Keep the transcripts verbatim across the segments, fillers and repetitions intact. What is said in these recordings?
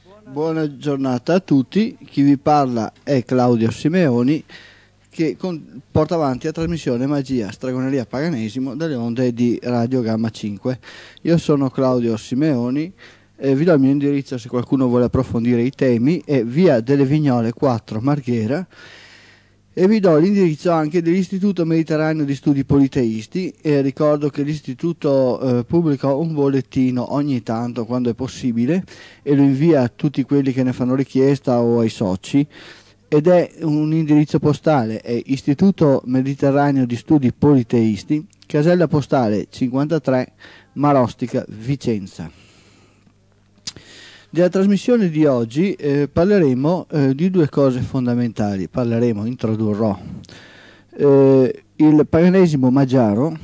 Buona giornata a tutti, chi vi parla è Claudio Simeoni che con, porta avanti la trasmissione Magia, Stregoneria, Paganesimo dalle onde di Radio Gamma cinque. Io sono Claudio Simeoni e vi do il mio indirizzo se qualcuno vuole approfondire i temi, è via delle Vignole quattro Marghera, e vi do l'indirizzo anche dell'Istituto Mediterraneo di Studi Politeisti e ricordo che l'istituto eh, pubblica un bollettino ogni tanto quando è possibile e lo invia a tutti quelli che ne fanno richiesta o ai soci, ed è un indirizzo postale, è Istituto Mediterraneo di Studi Politeisti, casella postale cinquantatré, Marostica, Vicenza. Della trasmissione di oggi eh, parleremo eh, di due cose fondamentali, parleremo, introdurrò eh, il paganesimo magiaro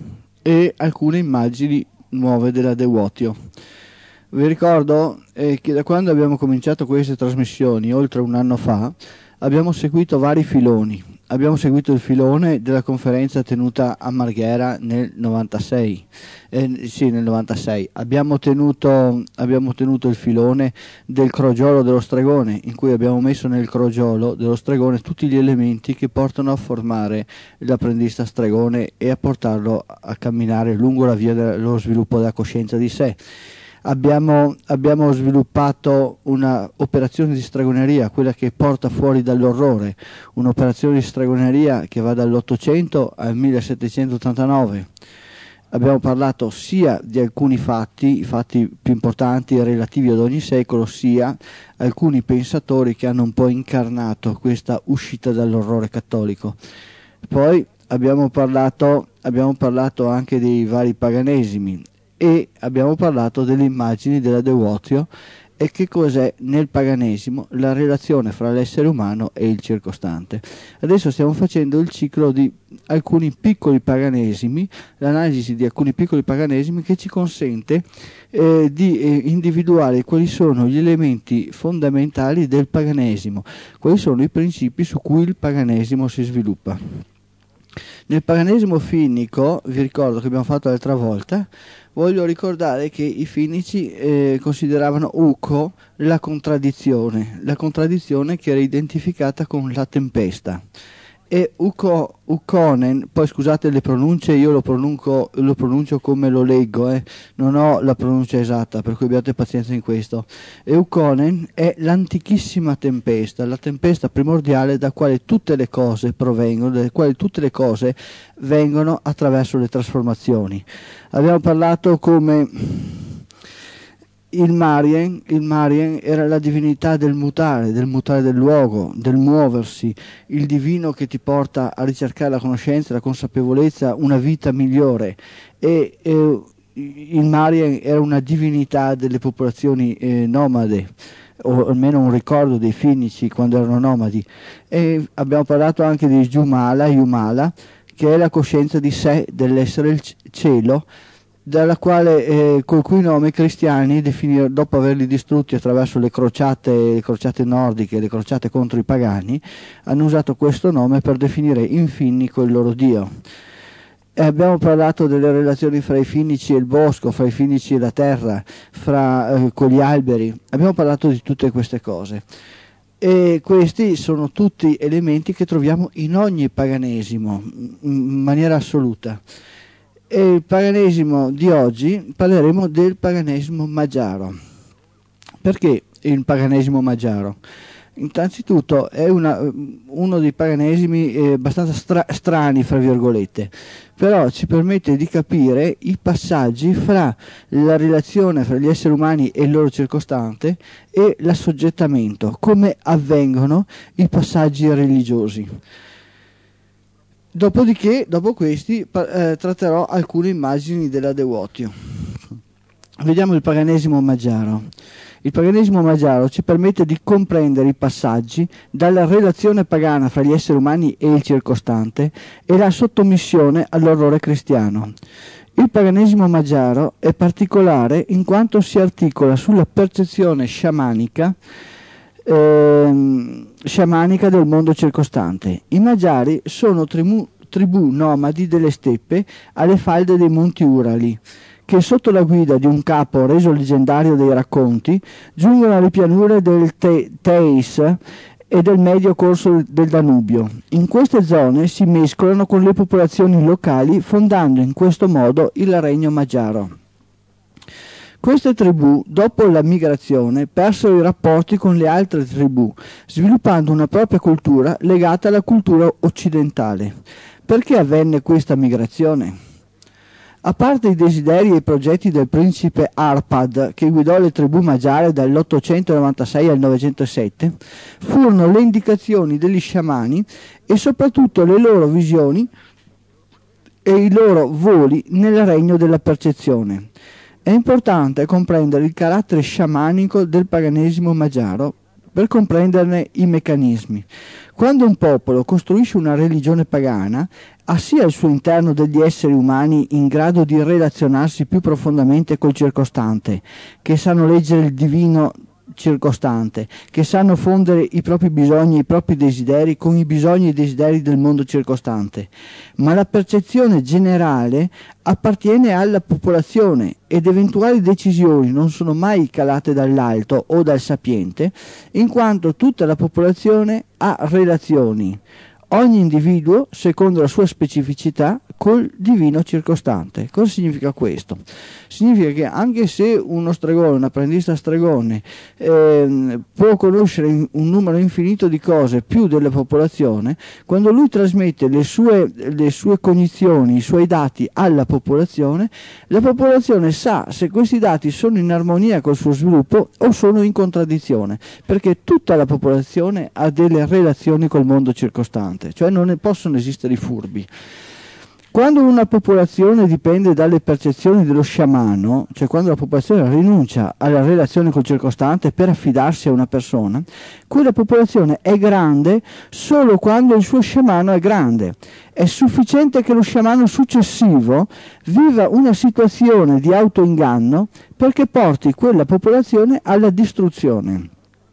e alcune immagini nuove della Devoutio. Vi ricordo eh, che da quando abbiamo cominciato queste trasmissioni, oltre un anno fa, abbiamo seguito vari filoni. Abbiamo seguito il filone della conferenza tenuta a Marghera nel novantasei, eh, sì, nel novantasei. Abbiamo tenuto, abbiamo tenuto il filone del crogiolo dello stregone, in cui abbiamo messo nel crogiolo dello stregone tutti gli elementi che portano a formare l'apprendista stregone e a portarlo a camminare lungo la via dello sviluppo della coscienza di sé. Abbiamo, abbiamo sviluppato una operazione di stregoneria, quella che porta fuori dall'orrore, un'operazione di stregoneria che va dall'Ottocento al millesettecentottantanove. Abbiamo parlato sia di alcuni fatti, i fatti più importanti e relativi ad ogni secolo, sia alcuni pensatori che hanno un po' incarnato questa uscita dall'orrore cattolico. Poi abbiamo parlato, abbiamo parlato anche dei vari paganesimi, e abbiamo parlato delle immagini della Devoutio e che cos'è nel paganesimo la relazione fra l'essere umano e il circostante. Adesso stiamo facendo il ciclo di alcuni piccoli paganesimi, l'analisi di alcuni piccoli paganesimi che ci consente eh, di eh, individuare quali sono gli elementi fondamentali del paganesimo, quali sono i principi su cui il paganesimo si sviluppa. Nel paganesimo finnico, vi ricordo che abbiamo fatto l'altra volta, voglio ricordare che i finnici eh, consideravano Ukko la contraddizione, la contraddizione che era identificata con la tempesta. E Ukko, Ukkonen, poi scusate le pronunce, io lo pronuncio, lo pronuncio come lo leggo, eh, non ho la pronuncia esatta, per cui abbiate pazienza in questo. E Ukkonen è l'antichissima tempesta, la tempesta primordiale da quale tutte le cose provengono, da quale tutte le cose vengono attraverso le trasformazioni. Abbiamo parlato come il Marien, il Marien era la divinità del mutare, del mutare del luogo, del muoversi, il divino che ti porta a ricercare la conoscenza, la consapevolezza, una vita migliore. E eh, il Marien era una divinità delle popolazioni eh, nomade, o almeno un ricordo dei finnici quando erano nomadi. E abbiamo parlato anche di Jumala, Jumala, che è la coscienza di sé, dell'essere il cielo, dalla quale eh, col cui nome i cristiani, definir, dopo averli distrutti attraverso le crociate, le crociate nordiche, le crociate contro i pagani, hanno usato questo nome per definire in finnico il loro dio. E abbiamo parlato delle relazioni fra i finnici e il bosco, fra i finnici e la terra, fra, eh, con gli alberi, abbiamo parlato di tutte queste cose. E questi sono tutti elementi che troviamo in ogni paganesimo, in maniera assoluta. E il paganesimo di oggi parleremo del paganesimo magiaro. Perché il paganesimo magiaro? Innanzitutto è una, uno dei paganesimi eh, abbastanza stra- strani, fra virgolette, però ci permette di capire i passaggi fra la relazione fra gli esseri umani e il loro circostante e l'assoggettamento, come avvengono i passaggi religiosi. Dopodiché, dopo questi, eh, tratterò alcune immagini della Devoutio. Vediamo il paganesimo magiaro. Il paganesimo magiaro ci permette di comprendere i passaggi dalla relazione pagana fra gli esseri umani e il circostante e la sottomissione all'orrore cristiano. Il paganesimo magiaro è particolare in quanto si articola sulla percezione sciamanica Eh, sciamanica del mondo circostante. I magiari sono tribù, tribù nomadi delle steppe alle falde dei monti Urali, che sotto la guida di un capo reso leggendario dei racconti giungono alle pianure del Te- Teis e del medio corso del Danubio. In queste zone si mescolano con le popolazioni locali, fondando in questo modo il regno magiaro. Queste tribù, dopo la migrazione, persero i rapporti con le altre tribù, sviluppando una propria cultura legata alla cultura occidentale. Perché avvenne questa migrazione? A parte i desideri e i progetti del principe Arpad, che guidò le tribù magiare dall'ottocentonovantasei al novecentosette, furono le indicazioni degli sciamani e soprattutto le loro visioni e i loro voli nel regno della percezione. È importante comprendere il carattere sciamanico del paganesimo magiaro per comprenderne i meccanismi. Quando un popolo costruisce una religione pagana, ha sia al suo interno degli esseri umani in grado di relazionarsi più profondamente col circostante, che sanno leggere il divino circostante, che sanno fondere i propri bisogni e i propri desideri con i bisogni e i desideri del mondo circostante, ma la percezione generale appartiene alla popolazione ed eventuali decisioni non sono mai calate dall'alto o dal sapiente, in quanto tutta la popolazione ha relazioni, ogni individuo secondo la sua specificità col divino circostante. Cosa significa questo? Significa che anche se uno stregone, un apprendista stregone eh, può conoscere un numero infinito di cose più della popolazione, quando lui trasmette le sue, le sue cognizioni, i suoi dati alla popolazione, la popolazione sa se questi dati sono in armonia col suo sviluppo o sono in contraddizione, perché tutta la popolazione ha delle relazioni col mondo circostante, cioè non ne possono esistere i furbi. Quando una popolazione dipende dalle percezioni dello sciamano, cioè quando la popolazione rinuncia alla relazione col circostante per affidarsi a una persona, quella popolazione è grande solo quando il suo sciamano è grande. È sufficiente che lo sciamano successivo viva una situazione di autoinganno perché porti quella popolazione alla distruzione.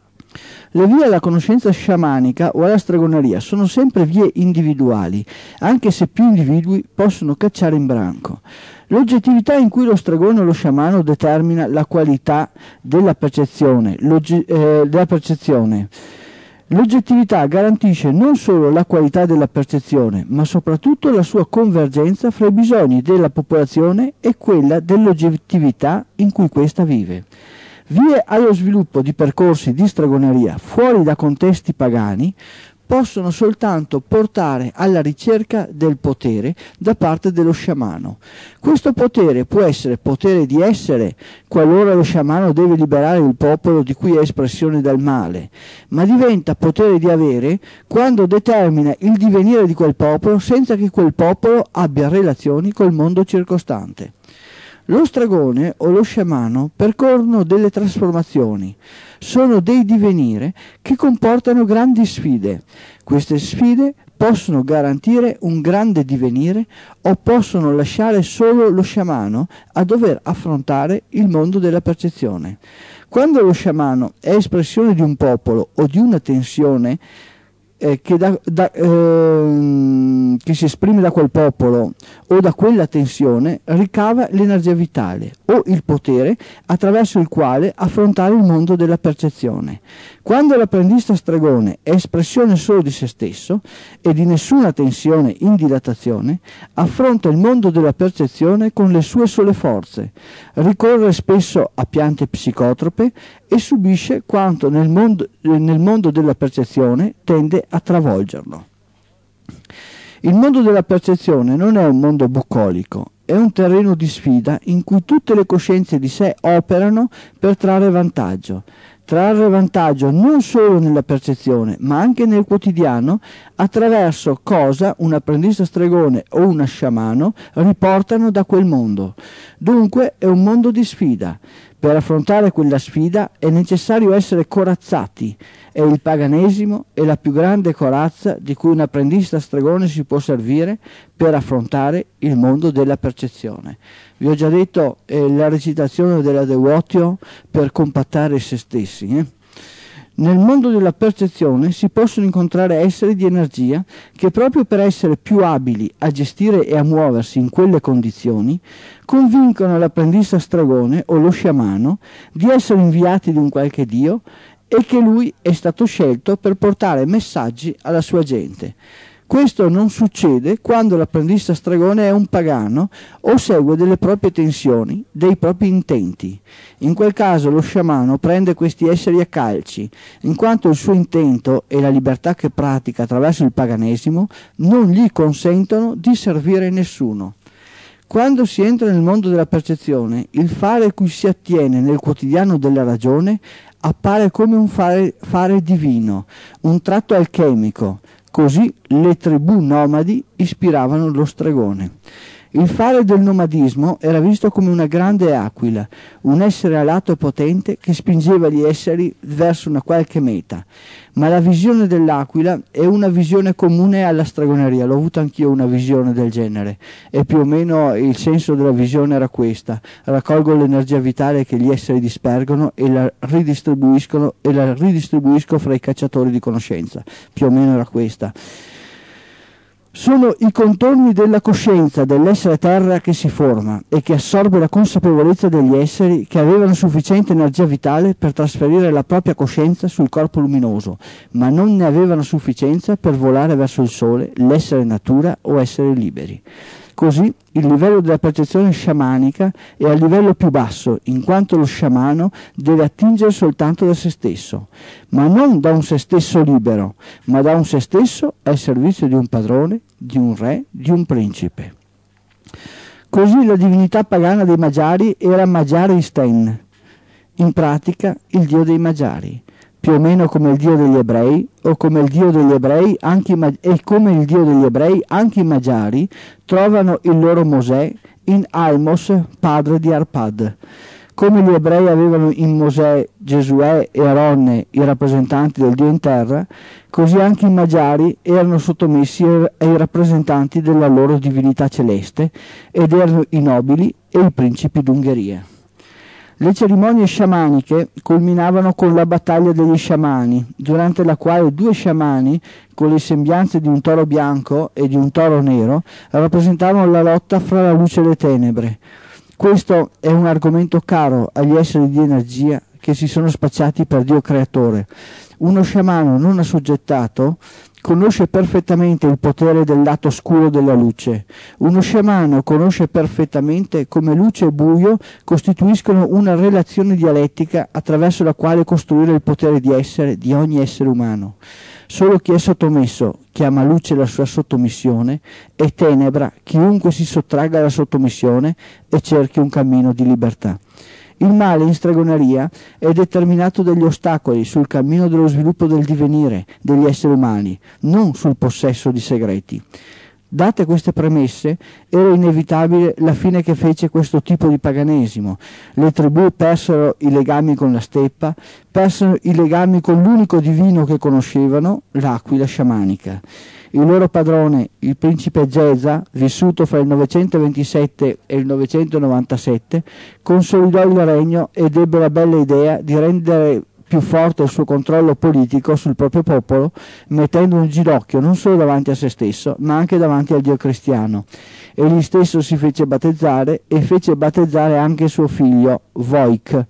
Le vie alla conoscenza sciamanica o alla stregoneria sono sempre vie individuali, anche se più individui possono cacciare in branco. L'oggettività in cui lo stregone o lo sciamano determina la qualità della percezione, eh, della percezione. L'oggettività garantisce non solo la qualità della percezione, ma soprattutto la sua convergenza fra i bisogni della popolazione e quella dell'oggettività in cui questa vive. Vie allo sviluppo di percorsi di stregoneria fuori da contesti pagani possono soltanto portare alla ricerca del potere da parte dello sciamano. Questo potere può essere potere di essere, qualora lo sciamano deve liberare il popolo di cui è espressione del male, ma diventa potere di avere quando determina il divenire di quel popolo senza che quel popolo abbia relazioni col mondo circostante. Lo stregone o lo sciamano percorrono delle trasformazioni, sono dei divenire che comportano grandi sfide. Queste sfide possono garantire un grande divenire o possono lasciare solo lo sciamano a dover affrontare il mondo della percezione. Quando lo sciamano è espressione di un popolo o di una tensione Eh, che, da, da, eh, che si esprime da quel popolo o da quella tensione, ricava l'energia vitale o il potere attraverso il quale affrontare il mondo della percezione. Quando l'apprendista stregone è espressione solo di se stesso e di nessuna tensione in dilatazione, affronta il mondo della percezione con le sue sole forze, ricorre spesso a piante psicotrope e subisce quanto nel mondo, nel mondo della percezione tende a travolgerlo. Il mondo della percezione non è un mondo bucolico, è un terreno di sfida in cui tutte le coscienze di sé operano per trarre vantaggio. Trarre vantaggio non solo nella percezione, ma anche nel quotidiano, attraverso cosa un apprendista stregone o una sciamano riportano da quel mondo. Dunque è un mondo di sfida. Per affrontare quella sfida è necessario essere corazzati e il paganesimo è la più grande corazza di cui un apprendista stregone si può servire per affrontare il mondo della percezione. Vi ho già detto eh, la recitazione della Devotio per compattare se stessi. Eh? Nel mondo della percezione si possono incontrare esseri di energia che, proprio per essere più abili a gestire e a muoversi in quelle condizioni, convincono l'apprendista stregone o lo sciamano di essere inviati di un qualche dio e che lui è stato scelto per portare messaggi alla sua gente. Questo non succede quando l'apprendista stregone è un pagano o segue delle proprie tensioni, dei propri intenti. In quel caso lo sciamano prende questi esseri a calci, in quanto il suo intento e la libertà che pratica attraverso il paganesimo non gli consentono di servire nessuno. Quando si entra nel mondo della percezione, il fare cui si attiene nel quotidiano della ragione appare come un fare, fare divino, un tratto alchemico. Così le tribù nomadi ispiravano lo stregone. Il fare del nomadismo era visto come una grande aquila, un essere alato e potente che spingeva gli esseri verso una qualche meta. Ma la visione dell'aquila è una visione comune alla stregoneria. L'ho avuta anch'io una visione del genere e più o meno il senso della visione era questa: raccolgo l'energia vitale che gli esseri dispergono e la ridistribuiscono e la ridistribuisco fra i cacciatori di conoscenza. Più o meno era questa. Sono i contorni della coscienza dell'essere terra che si forma e che assorbe la consapevolezza degli esseri che avevano sufficiente energia vitale per trasferire la propria coscienza sul corpo luminoso, ma non ne avevano sufficienza per volare verso il sole, l'essere natura o essere liberi. Così il livello della percezione sciamanica è al livello più basso, in quanto lo sciamano deve attingere soltanto da se stesso, ma non da un se stesso libero, ma da un se stesso al servizio di un padrone, di un re, di un principe. Così la divinità pagana dei Magiari era Magiari Sten, in pratica il dio dei Magiari, più o meno come il dio degli ebrei, o come il dio degli ebrei anche i, e come il dio degli ebrei anche i Magiari trovano il loro Mosè in Almos, padre di Arpad. Come gli ebrei avevano in Mosè, Gesuè e Aronne, i rappresentanti del dio in terra, così anche i Magiari erano sottomessi ai rappresentanti della loro divinità celeste ed erano i nobili e i principi d'Ungheria. Le cerimonie sciamaniche culminavano con la battaglia degli sciamani, durante la quale due sciamani, con le sembianze di un toro bianco e di un toro nero, rappresentavano la lotta fra la luce e le tenebre. Questo è un argomento caro agli esseri di energia che si sono spacciati per Dio creatore. Uno sciamano non assoggettato conosce perfettamente il potere del lato scuro della luce. Uno sciamano conosce perfettamente come luce e buio costituiscono una relazione dialettica attraverso la quale costruire il potere di essere di ogni essere umano. Solo chi è sottomesso chiama luce la sua sottomissione e tenebra chiunque si sottragga alla sottomissione e cerchi un cammino di libertà. Il male in stregoneria è determinato dagli ostacoli sul cammino dello sviluppo del divenire degli esseri umani, non sul possesso di segreti. Date queste premesse, era inevitabile la fine che fece questo tipo di paganesimo. Le tribù persero i legami con la steppa, persero i legami con l'unico divino che conoscevano, l'aquila sciamanica. Il loro padrone, il principe Geza, vissuto fra il novecentoventisette e il novecentonovantasette, consolidò il regno ed ebbe la bella idea di rendere più forte il suo controllo politico sul proprio popolo, mettendo un ginocchio non solo davanti a se stesso, ma anche davanti al Dio cristiano. Egli stesso si fece battezzare e fece battezzare anche suo figlio, Wojk.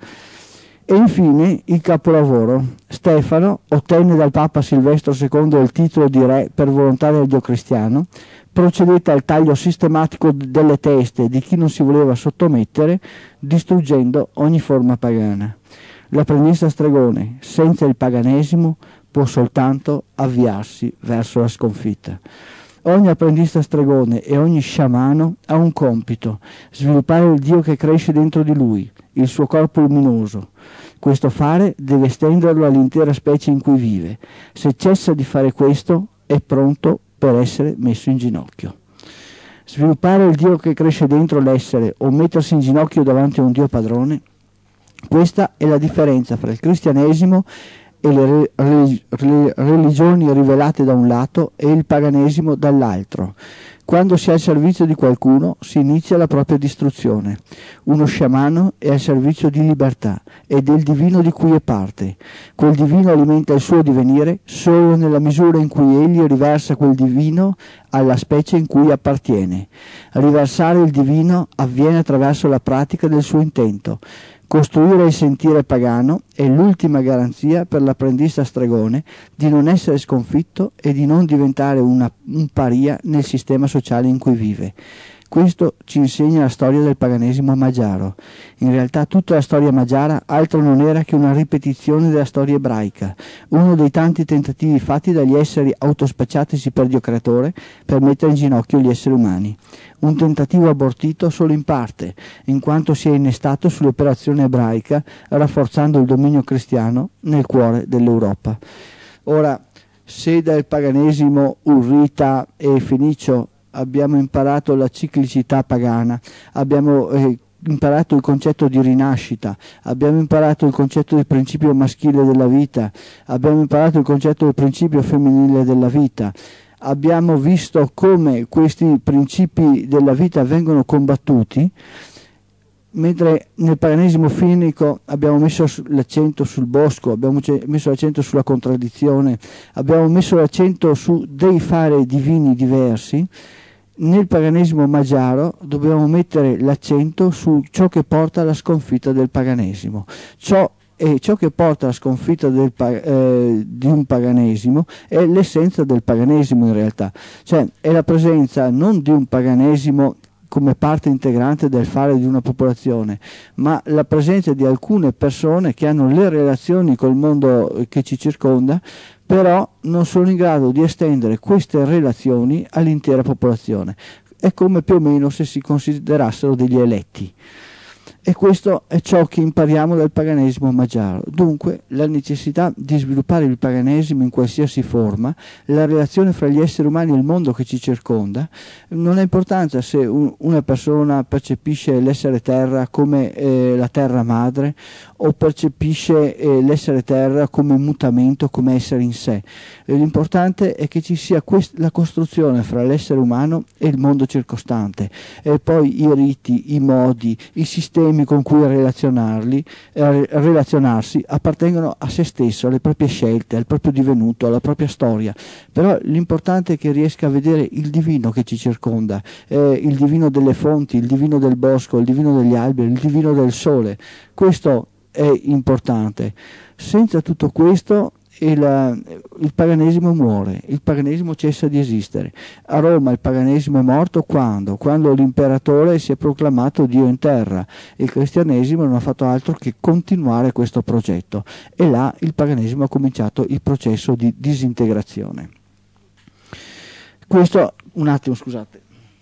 E infine il capolavoro. Stefano ottenne dal Papa Silvestro secondo il titolo di re per volontà del Dio cristiano, procedette al taglio sistematico delle teste di chi non si voleva sottomettere, distruggendo ogni forma pagana. L'apprendista stregone, senza il paganesimo, può soltanto avviarsi verso la sconfitta. Ogni apprendista stregone e ogni sciamano ha un compito: sviluppare il Dio che cresce dentro di lui, il suo corpo luminoso. Questo fare deve estenderlo all'intera specie in cui vive. Se cessa di fare questo, è pronto per essere messo in ginocchio. Sviluppare il Dio che cresce dentro l'essere o mettersi in ginocchio davanti a un Dio padrone, questa è la differenza fra il cristianesimo e le re- re- religioni rivelate da un lato e il paganesimo dall'altro. Quando si è al servizio di qualcuno si inizia la propria distruzione. Uno sciamano è al servizio di libertà e del divino di cui è parte. Quel divino alimenta il suo divenire solo nella misura in cui egli riversa quel divino alla specie in cui appartiene. Riversare il divino avviene attraverso la pratica del suo intento. Costruire il sentire pagano è l'ultima garanzia per l'apprendista stregone di non essere sconfitto e di non diventare una, un paria nel sistema sociale in cui vive. Questo ci insegna la storia del paganesimo magiaro. In realtà tutta la storia magiara altro non era che una ripetizione della storia ebraica, uno dei tanti tentativi fatti dagli esseri autospacciatisi per Dio creatore per mettere in ginocchio gli esseri umani. Un tentativo abortito solo in parte, in quanto si è innestato sull'operazione ebraica, rafforzando il dominio cristiano nel cuore dell'Europa. Ora, se dal paganesimo urrita e fenicio abbiamo imparato la ciclicità pagana, abbiamo eh, imparato il concetto di rinascita, abbiamo imparato il concetto del principio maschile della vita, abbiamo imparato il concetto del principio femminile della vita, abbiamo visto come questi principi della vita vengono combattuti, mentre nel paganesimo finico abbiamo messo l'accento sul bosco, abbiamo messo l'accento sulla contraddizione, abbiamo messo l'accento su dei fare divini diversi. Nel paganesimo magiaro dobbiamo mettere l'accento su ciò che porta alla sconfitta del paganesimo. Ciò, e ciò che porta alla sconfitta del, eh, di un paganesimo è l'essenza del paganesimo in realtà, cioè è la presenza non di un paganesimo come parte integrante del fare di una popolazione, ma la presenza di alcune persone che hanno le relazioni col mondo che ci circonda, però non sono in grado di estendere queste relazioni all'intera popolazione. È come più o meno se si considerassero degli eletti. E questo è ciò che impariamo dal paganesimo magiaro. Dunque, la necessità di sviluppare il paganesimo in qualsiasi forma, la relazione fra gli esseri umani e il mondo che ci circonda, non ha importanza se un, una persona percepisce l'essere terra come eh, la terra madre o percepisce eh, l'essere terra come mutamento, come essere in sé. E l'importante è che ci sia quest- la costruzione fra l'essere umano e il mondo circostante, e poi i riti, i modi, i sistemi con cui relazionarli, eh, relazionarsi appartengono a se stesso, alle proprie scelte, al proprio divenuto, alla propria storia. Però l'importante è che riesca a vedere il divino che ci circonda, eh, il divino delle fonti, il divino del bosco, il divino degli alberi, il divino del sole. Questo è importante. Senza tutto questo il, il paganesimo muore, il paganesimo cessa di esistere. A Roma il paganesimo è morto quando? Quando l'imperatore si è proclamato Dio in terra. Il cristianesimo non ha fatto altro che continuare questo progetto, e là il paganesimo ha cominciato il processo di disintegrazione. Questo, un attimo, scusate.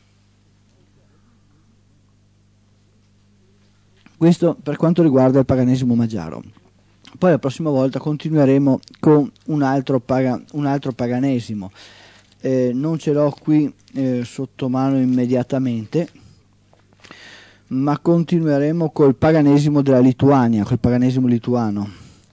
Questo per quanto riguarda il paganesimo magiaro. Poi la prossima volta continueremo con un altro, paga, un altro paganesimo. Eh, non ce l'ho qui eh, sotto mano immediatamente, ma continueremo col paganesimo della Lituania, col paganesimo lituano,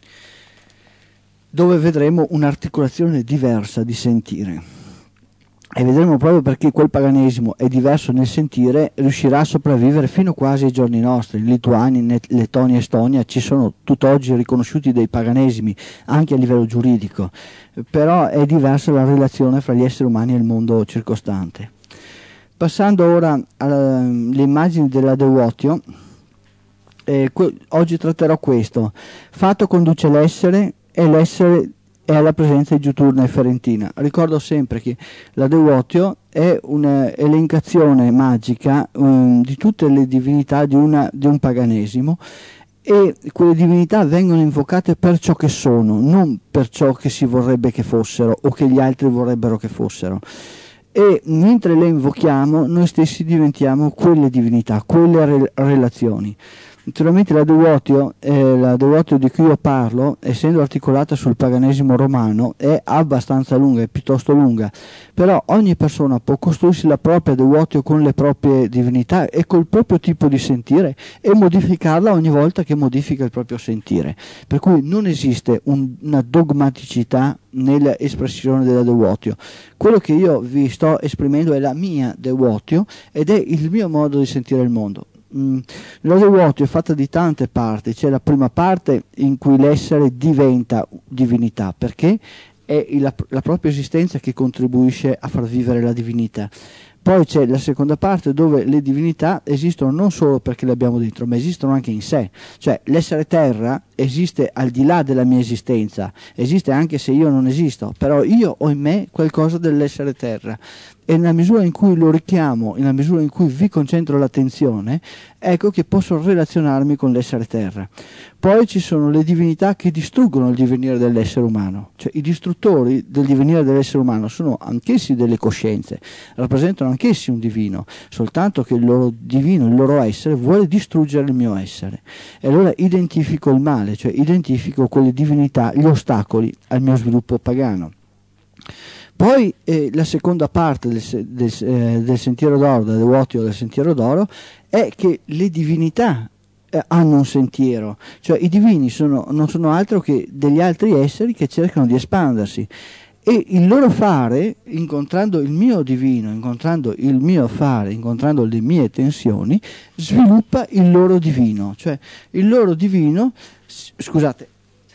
dove vedremo un'articolazione diversa di sentire. E vedremo proprio perché quel paganesimo è diverso nel sentire, riuscirà a sopravvivere fino quasi ai giorni nostri. In Lituania, Lettonia e Estonia ci sono tutt'oggi riconosciuti dei paganesimi anche a livello giuridico, però è diversa la relazione fra gli esseri umani e il mondo circostante. Passando ora alle immagini della Devoutio, eh, oggi tratterò questo: fatto conduce l'essere e l'essere è alla presenza di Giuturna e Ferentina. Ricordo sempre che la Devoutio è un'elencazione magica um, di tutte le divinità di, una, di un paganesimo, e quelle divinità vengono invocate per ciò che sono, non per ciò che si vorrebbe che fossero o che gli altri vorrebbero che fossero. E mentre le invochiamo, noi stessi diventiamo quelle divinità, quelle re- relazioni. Naturalmente la Devoto, eh, la Devoto di cui io parlo, essendo articolata sul paganesimo romano, è abbastanza lunga, è piuttosto lunga, però ogni persona può costruirsi la propria Devoto con le proprie divinità e col proprio tipo di sentire e modificarla ogni volta che modifica il proprio sentire, per cui non esiste un, una dogmaticità nell'espressione della Devoto. Quello che io vi sto esprimendo è la mia Devoto ed è il mio modo di sentire il mondo. Mm. La Devoto è fatta di tante parti. C'è la prima parte in cui l'essere diventa divinità, perché è la, la propria esistenza che contribuisce a far vivere la divinità. Poi c'è la seconda parte dove le divinità esistono non solo perché le abbiamo dentro, ma esistono anche in sé. Cioè l'essere terra esiste al di là della mia esistenza, esiste anche se io non esisto, però io ho in me qualcosa dell'essere terra. E nella misura in cui lo richiamo, nella misura in cui vi concentro l'attenzione, ecco che posso relazionarmi con l'essere terra. Poi ci sono le divinità che distruggono il divenire dell'essere umano, cioè i distruttori del divenire dell'essere umano sono anch'essi delle coscienze, rappresentano anch'essi un divino, soltanto che il loro divino, il loro essere, vuole distruggere il mio essere. E allora identifico il male, cioè identifico quelle divinità, gli ostacoli al mio sviluppo pagano. Poi eh, la seconda parte del, del, eh, del Sentiero d'Oro, del Devoto del Sentiero d'Oro, è che le divinità eh, hanno un sentiero, cioè i divini sono, non sono altro che degli altri esseri che cercano di espandersi e il loro fare, incontrando il mio divino, incontrando il mio fare, incontrando le mie tensioni, sviluppa il loro divino, cioè il loro divino, scusate,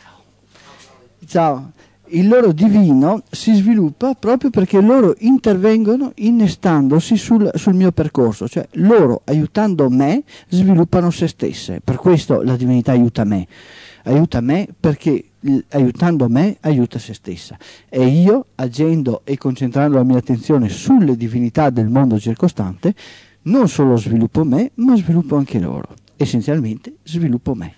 ciao, ciao. Il loro divino si sviluppa proprio perché loro intervengono innestandosi sul, sul mio percorso, cioè loro aiutando me sviluppano se stesse, per questo la divinità aiuta me, aiuta me perché aiutando me aiuta se stessa e io agendo e concentrando la mia attenzione sulle divinità del mondo circostante non solo sviluppo me ma sviluppo anche loro, essenzialmente sviluppo me.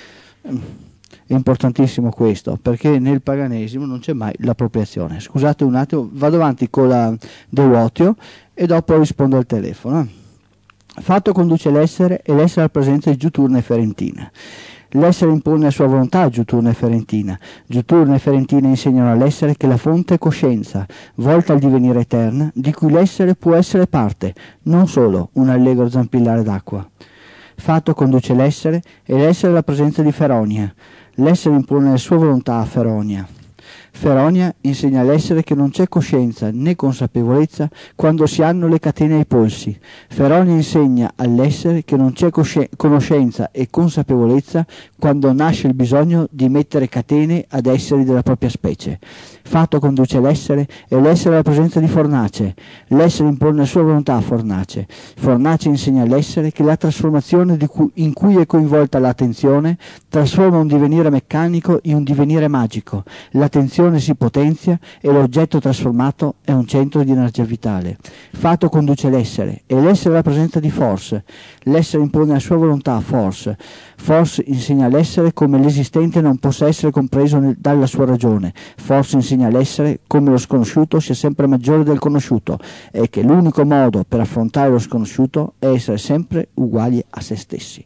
È importantissimo questo, perché nel paganesimo non c'è mai l'appropriazione. Scusate un attimo, vado avanti con la Devoto e dopo rispondo al telefono. Fatto conduce l'essere e l'essere alla presenza di Giuturna e Ferentina. L'essere impone a sua volontà Giuturna e Ferentina. Giuturna e Ferentina insegnano all'essere che la fonte è coscienza, volta al divenire eterna, di cui l'essere può essere parte, non solo un allegro zampillare d'acqua. Fatto conduce l'essere e l'essere alla presenza di Feronia. L'essere impone la sua volontà a Feronia. Feronia insegna all'essere che non c'è coscienza né consapevolezza quando si hanno le catene ai polsi. Feronia insegna all'essere che non c'è cosci- conoscenza e consapevolezza quando nasce il bisogno di mettere catene ad esseri della propria specie. Fatto conduce l'essere e l'essere alla presenza di Fornace. L'essere impone la sua volontà a Fornace. Fornace insegna all'essere che la trasformazione di cui, in cui è coinvolta l'attenzione trasforma un divenire meccanico in un divenire magico. L'attenzione si potenzia e l'oggetto trasformato è un centro di energia vitale. Fatto conduce l'essere e l'essere alla presenza di Force. L'essere impone la sua volontà a Force. Force insegna all'essere come l'esistente non possa essere compreso nel, dalla sua ragione. Force insegna all'essere come lo sconosciuto sia sempre maggiore del conosciuto e che l'unico modo per affrontare lo sconosciuto è essere sempre uguali a se stessi.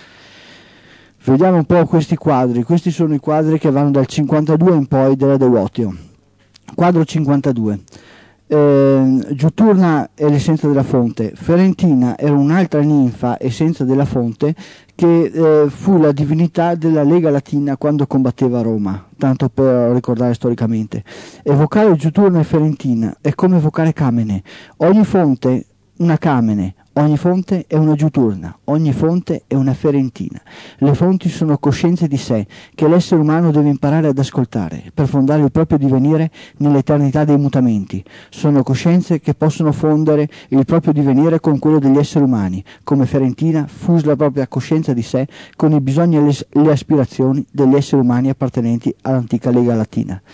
Vediamo un po' questi quadri. Questi sono i quadri che vanno dal cinquantadue in poi della Devoto. Quadro cinquantadue. Eh, Giuturna è l'essenza della fonte. Ferentina era un'altra ninfa, essenza della fonte, che eh, fu la divinità della Lega Latina quando combatteva a Roma, tanto per ricordare storicamente. Evocare Giuturna e Ferentina è come evocare Camene. Ogni fonte una Camene, ogni fonte è una Giuturna, ogni fonte è una Ferentina. Le fonti sono coscienze di sé che l'essere umano deve imparare ad ascoltare per fondare il proprio divenire nell'eternità dei mutamenti. Sono coscienze che possono fondere il proprio divenire con quello degli esseri umani, come Ferentina fuse la propria coscienza di sé con i bisogni e le, le aspirazioni degli esseri umani appartenenti all'antica Lega Latina.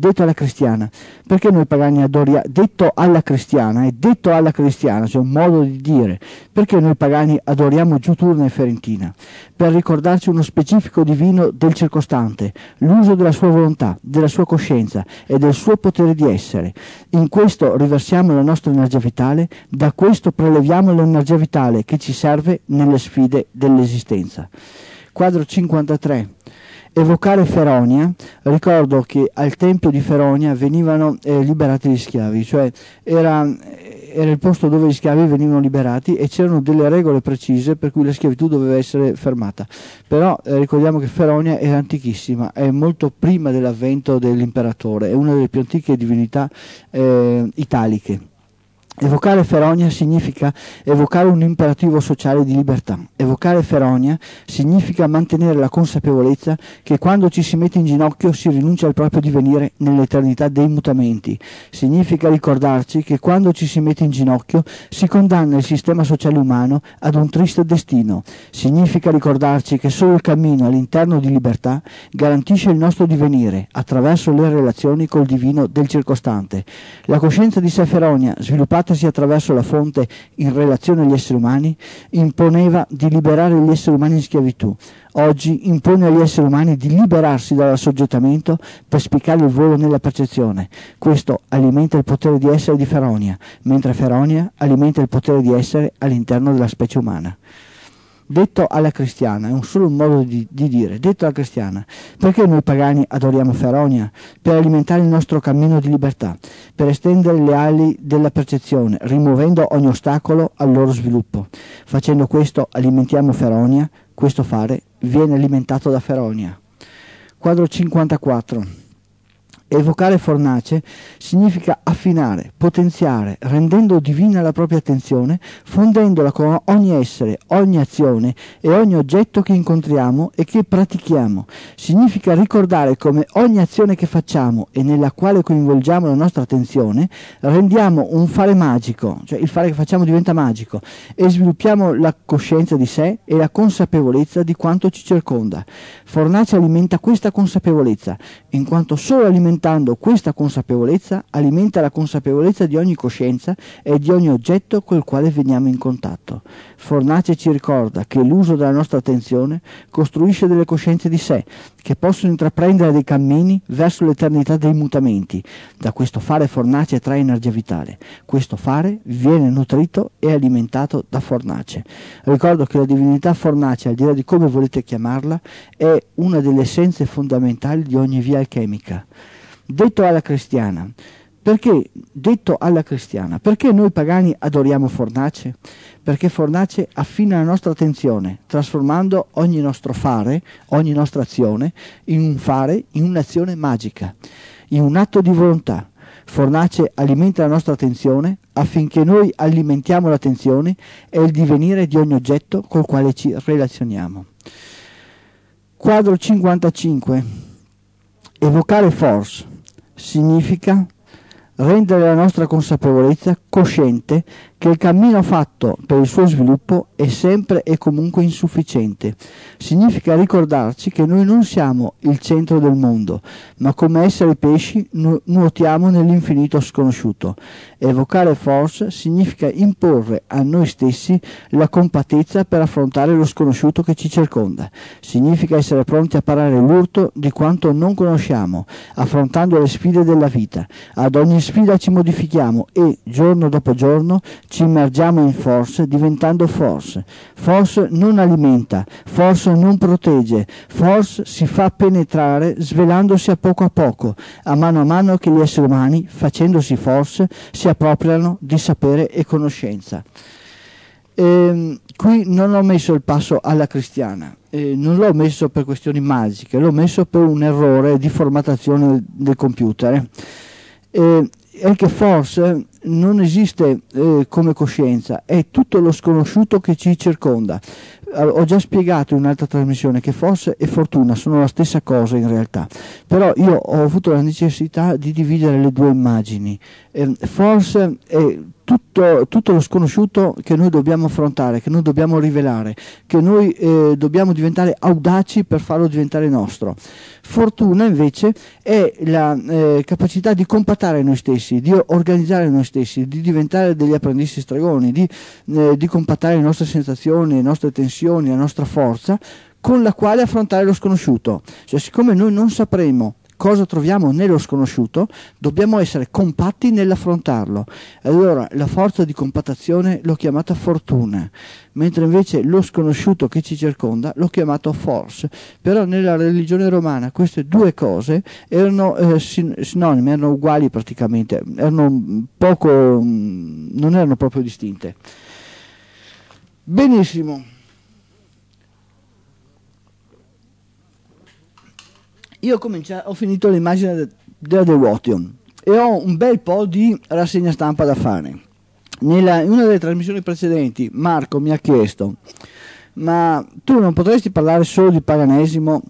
detto alla cristiana. Perché noi pagani adoriamo, detto alla cristiana, è detto alla cristiana, cioè un modo di dire, perché noi pagani adoriamo Giuturna e Ferentina? Per ricordarci uno specifico divino del circostante, l'uso della sua volontà, della sua coscienza e del suo potere di essere. In questo riversiamo la nostra energia vitale, da questo preleviamo l'energia vitale che ci serve nelle sfide dell'esistenza. Quadro cinquantatré. Evocare Feronia. Ricordo che al tempio di Feronia venivano eh, liberati gli schiavi, cioè era, era il posto dove gli schiavi venivano liberati e c'erano delle regole precise per cui la schiavitù doveva essere fermata. Però eh, ricordiamo che Feronia era antichissima, è molto prima dell'avvento dell'imperatore, è una delle più antiche divinità eh, italiche. Evocare Feronia significa evocare un imperativo sociale di libertà. Evocare Feronia significa mantenere la consapevolezza che quando ci si mette in ginocchio si rinuncia al proprio divenire nell'eternità dei mutamenti. Significa ricordarci che quando ci si mette in ginocchio si condanna il sistema sociale umano ad un triste destino. Significa ricordarci che solo il cammino all'interno di libertà garantisce il nostro divenire attraverso le relazioni col divino del circostante. La coscienza di sé Feronia, sviluppata attraverso la fonte in relazione agli esseri umani, imponeva di liberare gli esseri umani in schiavitù. Oggi impone agli esseri umani di liberarsi dall'assoggettamento per spiccare il volo nella percezione. Questo alimenta il potere di essere di Feronia, mentre Feronia alimenta il potere di essere all'interno della specie umana. Detto alla cristiana, è un solo modo di, di dire, detto alla cristiana, perché noi pagani adoriamo Feronia? Per alimentare il nostro cammino di libertà, per estendere le ali della percezione, rimuovendo ogni ostacolo al loro sviluppo. Facendo questo alimentiamo Feronia, questo fare viene alimentato da Feronia. Quadro cinquantaquattro. Evocare Fornace significa affinare, potenziare, rendendo divina la propria attenzione, fondendola con ogni essere, ogni azione e ogni oggetto che incontriamo e che pratichiamo. Significa ricordare come ogni azione che facciamo e nella quale coinvolgiamo la nostra attenzione rendiamo un fare magico, cioè il fare che facciamo diventa magico, e sviluppiamo la coscienza di sé e la consapevolezza di quanto ci circonda. Fornace alimenta questa consapevolezza, in quanto solo alimentando questa consapevolezza alimenta la consapevolezza di ogni coscienza e di ogni oggetto col quale veniamo in contatto. Fornace ci ricorda che l'uso della nostra attenzione costruisce delle coscienze di sé che possono intraprendere dei cammini verso l'eternità dei mutamenti. Da questo fare Fornace trae energia vitale. Questo fare viene nutrito e alimentato da Fornace. Ricordo che la divinità Fornace, al di là di come volete chiamarla, è una delle essenze fondamentali di ogni via alchemica. Detto alla cristiana, perché detto alla cristiana, perché noi pagani adoriamo Fornace? Perché Fornace affina la nostra attenzione, trasformando ogni nostro fare, ogni nostra azione, in un fare, in un'azione magica, in un atto di volontà. Fornace alimenta la nostra attenzione affinché noi alimentiamo l'attenzione e il divenire di ogni oggetto col quale ci relazioniamo. Quadro cinquantacinque. Evocare Force significa rendere la nostra consapevolezza cosciente che il cammino fatto per il suo sviluppo è sempre e comunque insufficiente. Significa ricordarci che noi non siamo il centro del mondo, ma come esseri pesci nu- nuotiamo nell'infinito sconosciuto. Evocare Force significa imporre a noi stessi la compattezza per affrontare lo sconosciuto che ci circonda. Significa essere pronti a parare l'urto di quanto non conosciamo, affrontando le sfide della vita. Ad ogni sfida ci modifichiamo e, giorno dopo giorno, ci immergiamo in Force diventando Force. Force non alimenta, Force non protegge, Force si fa penetrare svelandosi a poco a poco, a mano a mano che gli esseri umani, facendosi Force, si appropriano di sapere e conoscenza. E, qui non ho messo il passo alla cristiana, eh, non l'ho messo per questioni magiche, l'ho messo per un errore di formattazione del computer. Eh, è che Force non esiste eh, come coscienza, è tutto lo sconosciuto che ci circonda. Eh, ho già spiegato in un'altra trasmissione che Force e fortuna sono la stessa cosa in realtà, però io ho avuto la necessità di dividere le due immagini. Eh, Force è tutto, tutto lo sconosciuto che noi dobbiamo affrontare, che noi dobbiamo rivelare, che noi eh, dobbiamo diventare audaci per farlo diventare nostro. Fortuna invece è la eh, capacità di compattare noi stessi, di organizzare noi stessi, di diventare degli apprendisti stregoni, di, eh, di compattare le nostre sensazioni, le nostre tensioni, la nostra forza, con la quale affrontare lo sconosciuto. Cioè, siccome noi non sapremo cosa troviamo nello sconosciuto, dobbiamo essere compatti nell'affrontarlo. Allora la forza di compattazione l'ho chiamata fortuna, mentre invece lo sconosciuto che ci circonda l'ho chiamato force. Però nella religione romana queste due cose erano eh, sin- sinonime, erano uguali praticamente, erano poco, non erano proprio distinte. Benissimo. Io ho, cominciato, ho finito l'immagine della Devotion e ho un bel po' di rassegna stampa da fare. Nella, in una delle trasmissioni precedenti Marco mi ha chiesto: ma tu non potresti parlare solo di paganesimo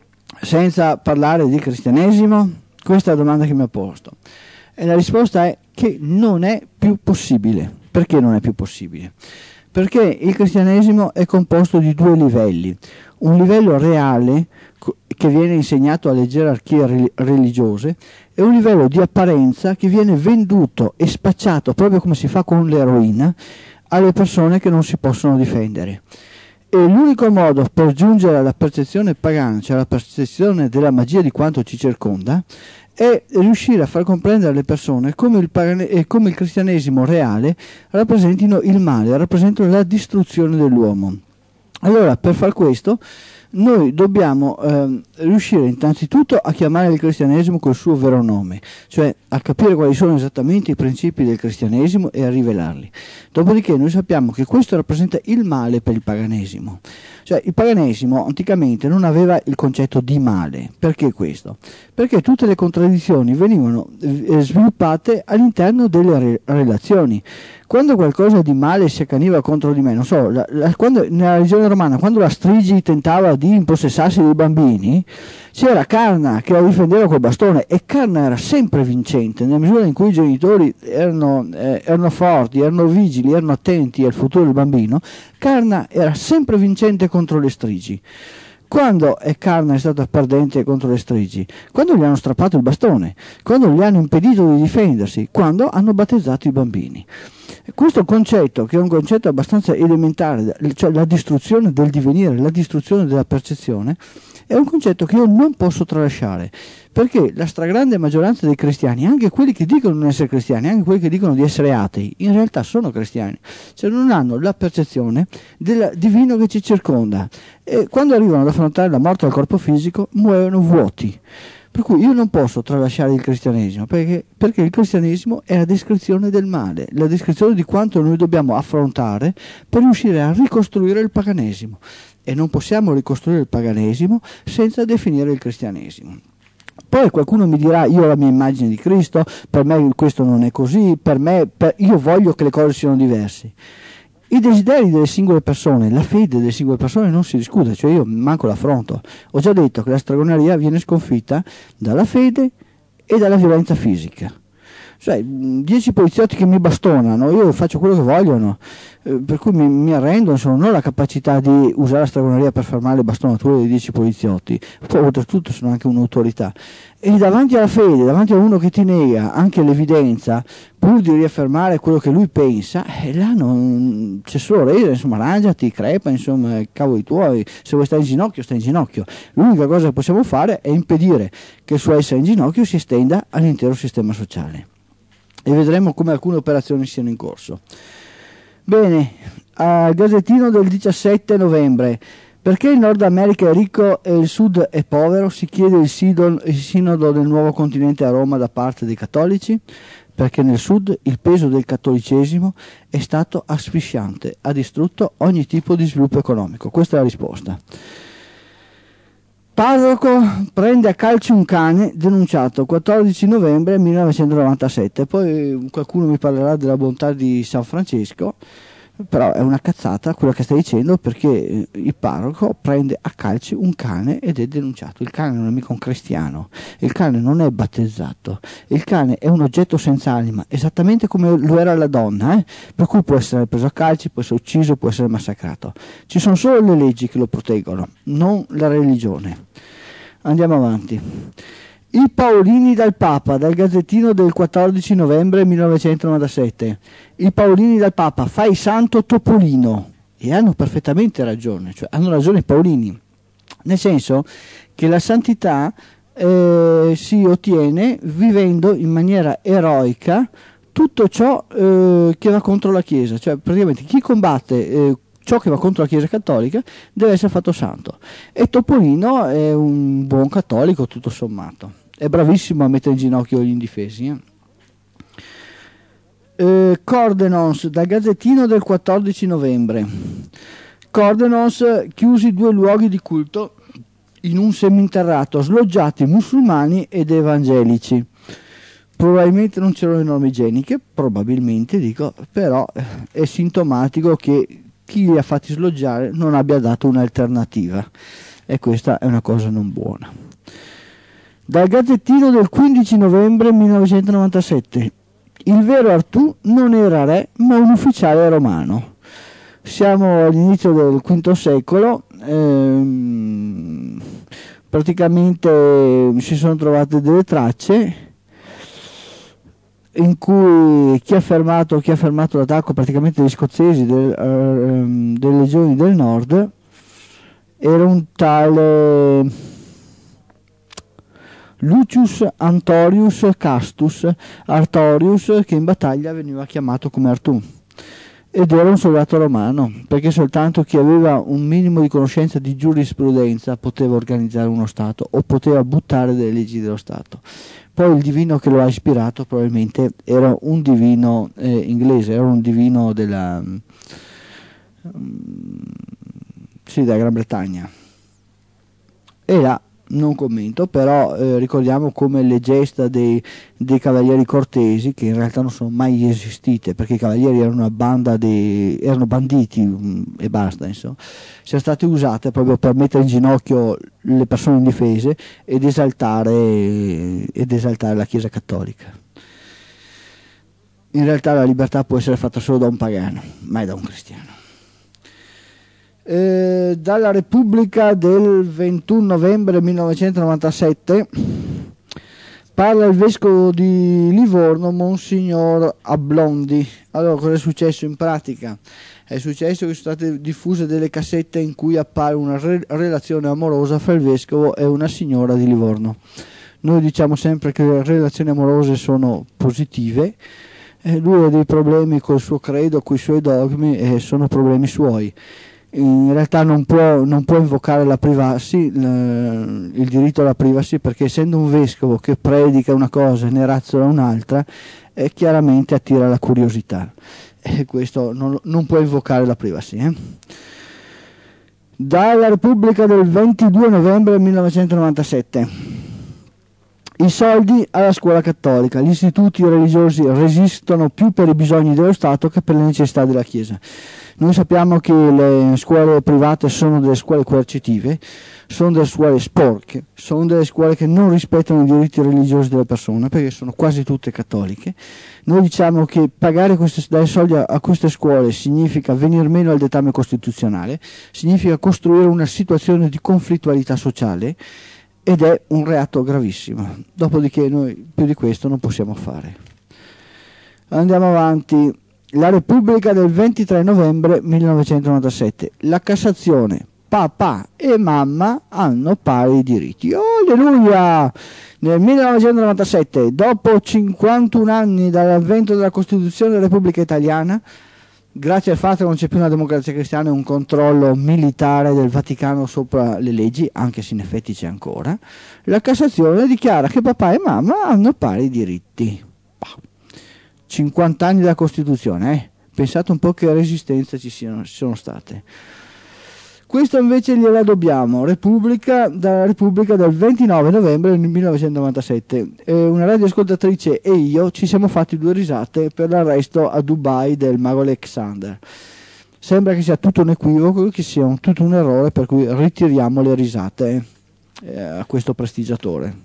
senza parlare di cristianesimo? Questa è la domanda che mi ha posto. E la risposta è che non è più possibile. Perché non è più possibile? Perché il cristianesimo è composto di due livelli. Un livello reale, che viene insegnato alle gerarchie religiose, e un livello di apparenza che viene venduto e spacciato, proprio come si fa con l'eroina, alle persone che non si possono difendere. E l'unico modo per giungere alla percezione pagana, cioè alla percezione della magia di quanto ci circonda, è riuscire a far comprendere alle persone come il, pagane- e come il cristianesimo reale rappresentino il male, rappresentano la distruzione dell'uomo. Allora, per far questo, noi dobbiamo eh, riuscire innanzitutto a chiamare il cristianesimo col suo vero nome, cioè a capire quali sono esattamente i principi del cristianesimo e a rivelarli. Dopodiché noi sappiamo che questo rappresenta il male per il paganesimo. Cioè il paganesimo anticamente non aveva il concetto di male. Perché questo? Perché tutte le contraddizioni venivano eh, sviluppate all'interno delle re- relazioni. Quando qualcosa di male si accaniva contro di me, non so, la, la, quando, nella religione romana, quando la Strigi tentava di impossessarsi dei bambini, c'era Carna che la difendeva col bastone, e Carna era sempre vincente, nella misura in cui i genitori erano, eh, erano forti, erano vigili, erano attenti al futuro del bambino. Carna era sempre vincente contro le Strigi. Quando è Carna è stata perdente contro le Strigi? Quando gli hanno strappato il bastone, quando gli hanno impedito di difendersi, quando hanno battezzato i bambini. Questo concetto, che è un concetto abbastanza elementare, cioè la distruzione del divenire, la distruzione della percezione, è un concetto che io non posso tralasciare, perché la stragrande maggioranza dei cristiani, anche quelli che dicono non essere cristiani, anche quelli che dicono di essere atei, in realtà sono cristiani, cioè non hanno la percezione del divino che ci circonda, e quando arrivano ad affrontare la morte del corpo fisico muoiono vuoti. Per cui io non posso tralasciare il cristianesimo, perché, perché il cristianesimo è la descrizione del male, la descrizione di quanto noi dobbiamo affrontare per riuscire a ricostruire il paganesimo. E non possiamo ricostruire il paganesimo senza definire il cristianesimo. Poi qualcuno mi dirà: io ho la mia immagine di Cristo, per me questo non è così, per me, per, io voglio che le cose siano diverse. I desideri delle singole persone, la fede delle singole persone non si discute, cioè io manco l'affronto. Ho già detto che la stregoneria viene sconfitta dalla fede e dalla violenza fisica. Cioè, dieci poliziotti che mi bastonano, io faccio quello che vogliono, eh, per cui mi, mi arrendo, insomma, non ho la capacità di usare la stregoneria per fermare le bastonature dei dieci poliziotti, poi oltretutto sono anche un'autorità. E davanti alla fede, davanti a uno che ti nega anche l'evidenza, pur di riaffermare quello che lui pensa, e là non c'è solo resa, insomma, arrangiati, crepa, insomma, cavoli tuoi, se vuoi stare in ginocchio, stai in ginocchio. L'unica cosa che possiamo fare è impedire che il suo essere in ginocchio si estenda all'intero sistema sociale. E vedremo come alcune operazioni siano in corso. Bene, al Gazzettino del diciassette novembre. Perché il Nord America è ricco e il Sud è povero? Si chiede il, sidon, il sinodo del nuovo continente a Roma da parte dei cattolici. Perché nel Sud il peso del cattolicesimo è stato asfissiante, ha distrutto ogni tipo di sviluppo economico. Questa è la risposta. Parroco prende a calci un cane, denunciato quattordici novembre millenovecentonovantasette. Poi qualcuno mi parlerà della bontà di San Francesco. Però è una cazzata quello che stai dicendo, perché il parroco prende a calci un cane ed è denunciato. Il cane non è mica un cristiano, il cane non è battezzato, il cane è un oggetto senza anima, esattamente come lo era la donna, eh? Per cui può essere preso a calci, può essere ucciso, può essere massacrato. Ci sono solo le leggi che lo proteggono, non la religione. Andiamo avanti. I Paolini dal Papa, dal Gazzettino del quattordici novembre millenovecentonovantasette. I Paolini dal Papa, fai santo Topolino. E hanno perfettamente ragione, cioè hanno ragione i Paolini, nel senso che la santità eh, si ottiene vivendo in maniera eroica tutto ciò eh, che va contro la Chiesa, cioè praticamente chi combatte eh, ciò che va contro la Chiesa cattolica deve essere fatto santo, e Topolino è un buon cattolico tutto sommato. È bravissimo a mettere in ginocchio gli indifesi. Eh? Eh, Cordenons, dal Gazzettino del quattordici novembre. Cordenons, chiusi due luoghi di culto in un seminterrato, sloggiati musulmani ed evangelici. Probabilmente non c'erano le norme igieniche, probabilmente dico, però è sintomatico che chi li ha fatti sloggiare non abbia dato un'alternativa, e questa è una cosa non buona. Dal Gazzettino del quindici novembre millenovecentonovantasette. Il vero Artù non era re, ma un ufficiale romano. Siamo all'inizio del quinto secolo, ehm, praticamente si sono trovate delle tracce in cui chi ha fermato, chi ha fermato l'attacco praticamente degli scozzesi del, uh, delle legioni del nord era un tale Lucius Antorius Castus Artorius, che in battaglia veniva chiamato come Artù, ed era un soldato romano, perché soltanto chi aveva un minimo di conoscenza di giurisprudenza poteva organizzare uno Stato o poteva buttare delle leggi dello Stato. Poi il divino che lo ha ispirato probabilmente era un divino eh, inglese, era un divino della, um, sì, della Gran Bretagna. E là non commento, però eh, ricordiamo come le gesta dei, dei cavalieri cortesi, che in realtà non sono mai esistite, perché i cavalieri erano una banda di, erano banditi mh, e basta, insomma, siano state usate proprio per mettere in ginocchio le persone indifese ed esaltare, ed esaltare la Chiesa cattolica. In realtà la libertà può essere fatta solo da un pagano, mai da un cristiano. Eh, dalla Repubblica del ventuno novembre millenovecentonovantasette parla il vescovo di Livorno, Monsignor Ablondi. Allora, cosa è successo in pratica? È successo che sono state diffuse delle cassette in cui appare una re- relazione amorosa fra il vescovo e una signora di Livorno. Noi diciamo sempre che le relazioni amorose sono positive, eh, lui ha dei problemi col suo credo, con i suoi dogmi, e sono problemi suoi. In realtà non può, non può invocare la privacy, il, il diritto alla privacy, perché essendo un vescovo che predica una cosa e ne razzola un'altra, eh, chiaramente attira la curiosità, e questo non, non può invocare la privacy. Eh. Dalla Repubblica del ventidue novembre millenovecentonovantasette. I soldi alla scuola cattolica. Gli istituti religiosi resistono più per i bisogni dello Stato che per le necessità della Chiesa. Noi sappiamo che le scuole private sono delle scuole coercitive, sono delle scuole sporche, sono delle scuole che non rispettano i diritti religiosi delle persone, perché sono quasi tutte cattoliche. Noi diciamo che pagare queste, dare soldi a, a queste scuole significa venir meno al dettame costituzionale, significa costruire una situazione di conflittualità sociale, ed è un reato gravissimo. Dopodiché noi più di questo non possiamo fare. Andiamo avanti. La Repubblica del ventitré novembre millenovecentonovantasette. La Cassazione. Papà e mamma hanno pari diritti. Oh, alleluia! Nel millenovecentonovantasette, dopo cinquantuno anni dall'avvento della Costituzione della Repubblica Italiana, grazie al fatto che non c'è più una democrazia cristiana e un controllo militare del Vaticano sopra le leggi, anche se in effetti c'è ancora, la Cassazione dichiara che papà e mamma hanno pari diritti. cinquanta anni della Costituzione, eh? Pensate un po' che resistenze ci siano, ci sono state. Questo invece gliela dobbiamo. Repubblica, dalla Repubblica del ventinove novembre millenovecentonovantasette. Eh, una radioascoltatrice e io ci siamo fatti due risate per l'arresto a Dubai del mago Alexander. sembra che sia tutto un equivoco, che sia un, tutto un errore, per cui ritiriamo le risate eh, a questo prestigiatore.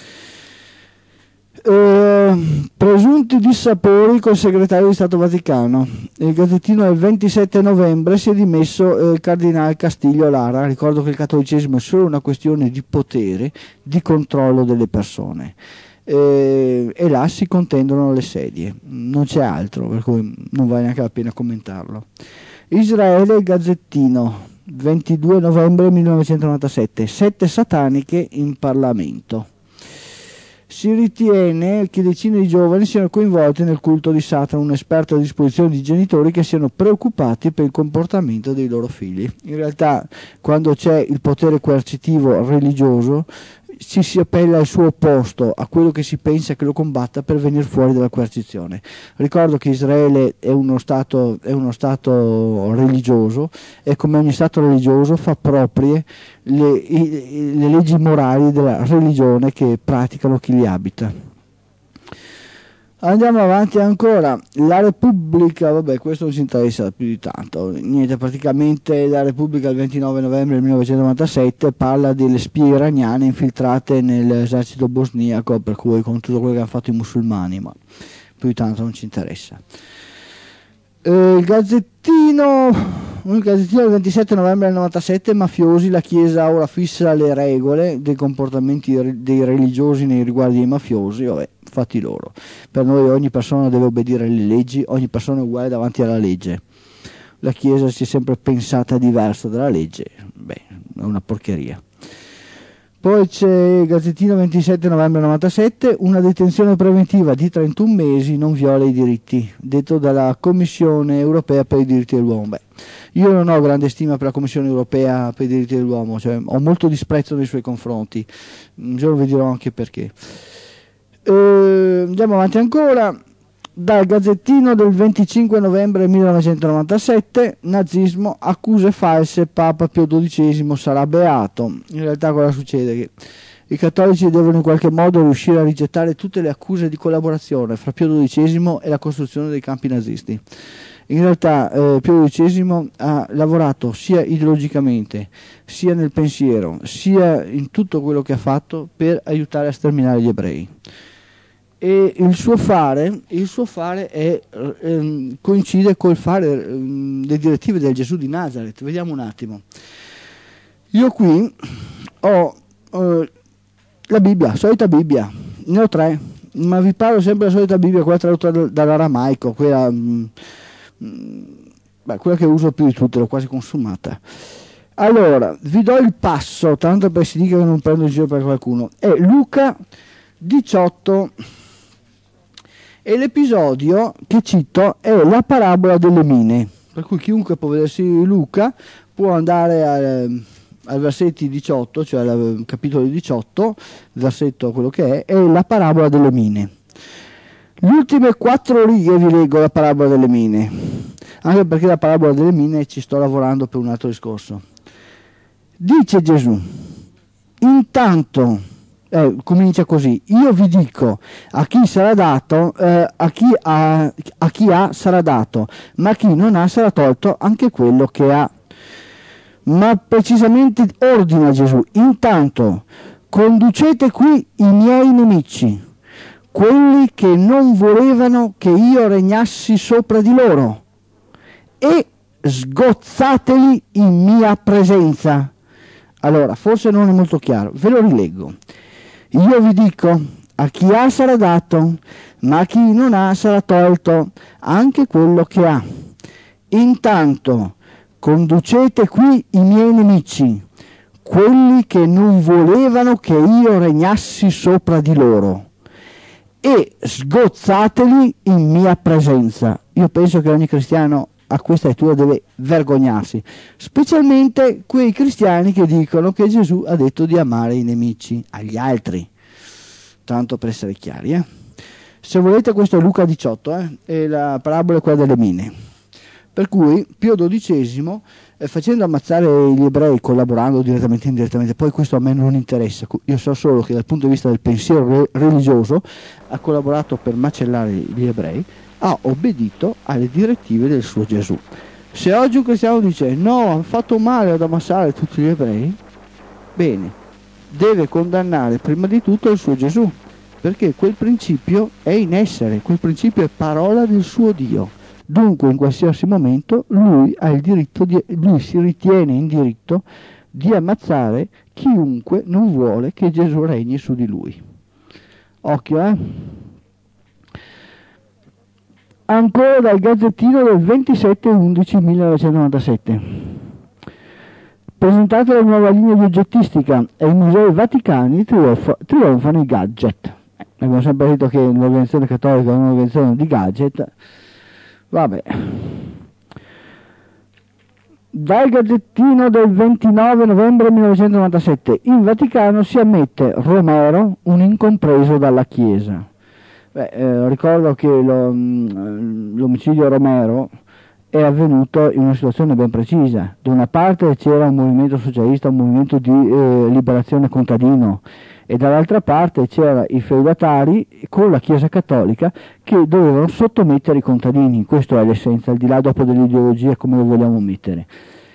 Eh, presunti dissapori col segretario di Stato Vaticano. Il Gazzettino del ventisette novembre si è dimesso eh, il cardinale Castiglio Lara. Ricordo che il cattolicesimo è solo una questione di potere, di controllo delle persone, eh, e là si contendono le sedie, non c'è altro, per cui non vale neanche la pena commentarlo. Israele, il Gazzettino, ventidue novembre millenovecentonovantasette, sette sataniche in Parlamento. Si ritiene che decine di giovani siano coinvolti nel culto di Satana, un esperto a disposizione di genitori che siano preoccupati per il comportamento dei loro figli. In realtà, quando c'è il potere coercitivo religioso, ci si appella al suo opposto, a quello che si pensa che lo combatta, per venire fuori dalla coercizione. Ricordo che Israele è uno stato, è uno stato religioso, e come ogni stato religioso fa proprie le, i, le leggi morali della religione che praticano chi li abita. Andiamo avanti ancora. La Repubblica, vabbè, questo non ci interessa più di tanto, niente, praticamente la Repubblica il ventinove novembre millenovecentonovantasette parla delle spie iraniane infiltrate nell'esercito bosniaco, per cui con tutto quello che hanno fatto i musulmani, ma più di tanto non ci interessa. Eh, il Gazzettino il Gazzettino del ventisette novembre del novantasette, mafiosi, la Chiesa ora fissa le regole dei comportamenti dei religiosi nei riguardi dei mafiosi. Vabbè, fatti loro. Per noi ogni persona deve obbedire alle leggi, ogni persona è uguale davanti alla legge. La Chiesa si è sempre pensata diversa dalla legge, beh, è una porcheria. Poi c'è il Gazzettino ventisette novembre novantasette, una detenzione preventiva di trentuno mesi non viola i diritti, detto dalla Commissione Europea per i diritti dell'uomo. Beh, io non ho grande stima per la Commissione Europea per i diritti dell'uomo, cioè ho molto disprezzo nei suoi confronti, un giorno vi dirò anche perché. Eh, andiamo avanti ancora. Dal Gazzettino del venticinque novembre millenovecentonovantasette, nazismo, accuse false, Papa Pio dodicesimo sarà beato. In realtà cosa succede? Che i cattolici devono in qualche modo riuscire a rigettare tutte le accuse di collaborazione fra Pio dodicesimo e la costruzione dei campi nazisti. In realtà eh, Pio dodicesimo ha lavorato sia ideologicamente, sia nel pensiero, sia in tutto quello che ha fatto per aiutare a sterminare gli ebrei. E il suo fare, il suo fare è, ehm, coincide col fare ehm, le direttive del Gesù di Nazareth. Vediamo un attimo. Io qui ho eh, la Bibbia, solita Bibbia, ne ho tre, ma vi parlo sempre della solita Bibbia, quella tradotta dall'aramaico, quella, mh, mh, beh, quella che uso più di tutte, l'ho quasi consumata. Allora, vi do il passo, tanto per si dica che non prendo in giro per qualcuno. È Luca diciotto. E l'episodio che cito è la parabola delle mine, per cui chiunque può vedersi Luca può andare al, al versetti diciotto, cioè al capitolo diciotto, versetto quello che è, è la parabola delle mine. Le ultime quattro righe vi leggo la parabola delle mine, anche perché la parabola delle mine ci sto lavorando per un altro discorso. Dice Gesù, intanto... Eh, comincia così: io vi dico, a chi sarà dato, eh, a, chi ha, a chi ha sarà dato, ma a chi non ha sarà tolto anche quello che ha. Ma precisamente ordina Gesù, intanto conducete qui i miei nemici, quelli che non volevano che io regnassi sopra di loro, e sgozzateli in mia presenza. Allora, forse non è molto chiaro, ve lo rileggo. Io vi dico, a chi ha sarà dato, ma a chi non ha sarà tolto anche quello che ha. Intanto conducete qui i miei nemici, quelli che non volevano che io regnassi sopra di loro, e sgozzateli in mia presenza. Io penso che ogni cristiano a questa lettura deve vergognarsi, specialmente quei cristiani che dicono che Gesù ha detto di amare i nemici, agli altri, tanto per essere chiari. Eh? Se volete, questo è Luca diciotto, eh? E la parabola è quella delle mine. Per cui Pio dodicesimo, eh, facendo ammazzare gli ebrei, collaborando direttamente e indirettamente, poi questo a me non interessa, io so solo che dal punto di vista del pensiero re- religioso ha collaborato per macellare gli ebrei, ha obbedito alle direttive del suo Gesù. Se oggi un cristiano dice no, hanno fatto male ad ammassare tutti gli ebrei, bene, deve condannare prima di tutto il suo Gesù, perché quel principio è in essere, quel principio è parola del suo Dio. Dunque in qualsiasi momento lui ha il diritto di, lui si ritiene in diritto di ammazzare chiunque non vuole che Gesù regni su di lui. Occhio, eh? Ancora dal Gazzettino del ventisette undici millenovecentonovantasette. Presentata la nuova linea di oggettistica e i musei vaticani trionf- trionfano i gadget. Eh, abbiamo sempre detto che l'organizzazione cattolica è un'organizzazione di gadget. Vabbè. Dal Gazzettino del ventinove novembre millenovecentonovantasette. In Vaticano si ammette Romero, un incompreso dalla Chiesa. Beh, eh, ricordo che lo, l'omicidio Romero è avvenuto in una situazione ben precisa. Da una parte c'era un movimento socialista, un movimento di eh, liberazione contadino, e dall'altra parte c'erano i feudatari con la Chiesa Cattolica che dovevano sottomettere i contadini. Questo è l'essenza, al di là dopo dell'ideologia come lo vogliamo mettere.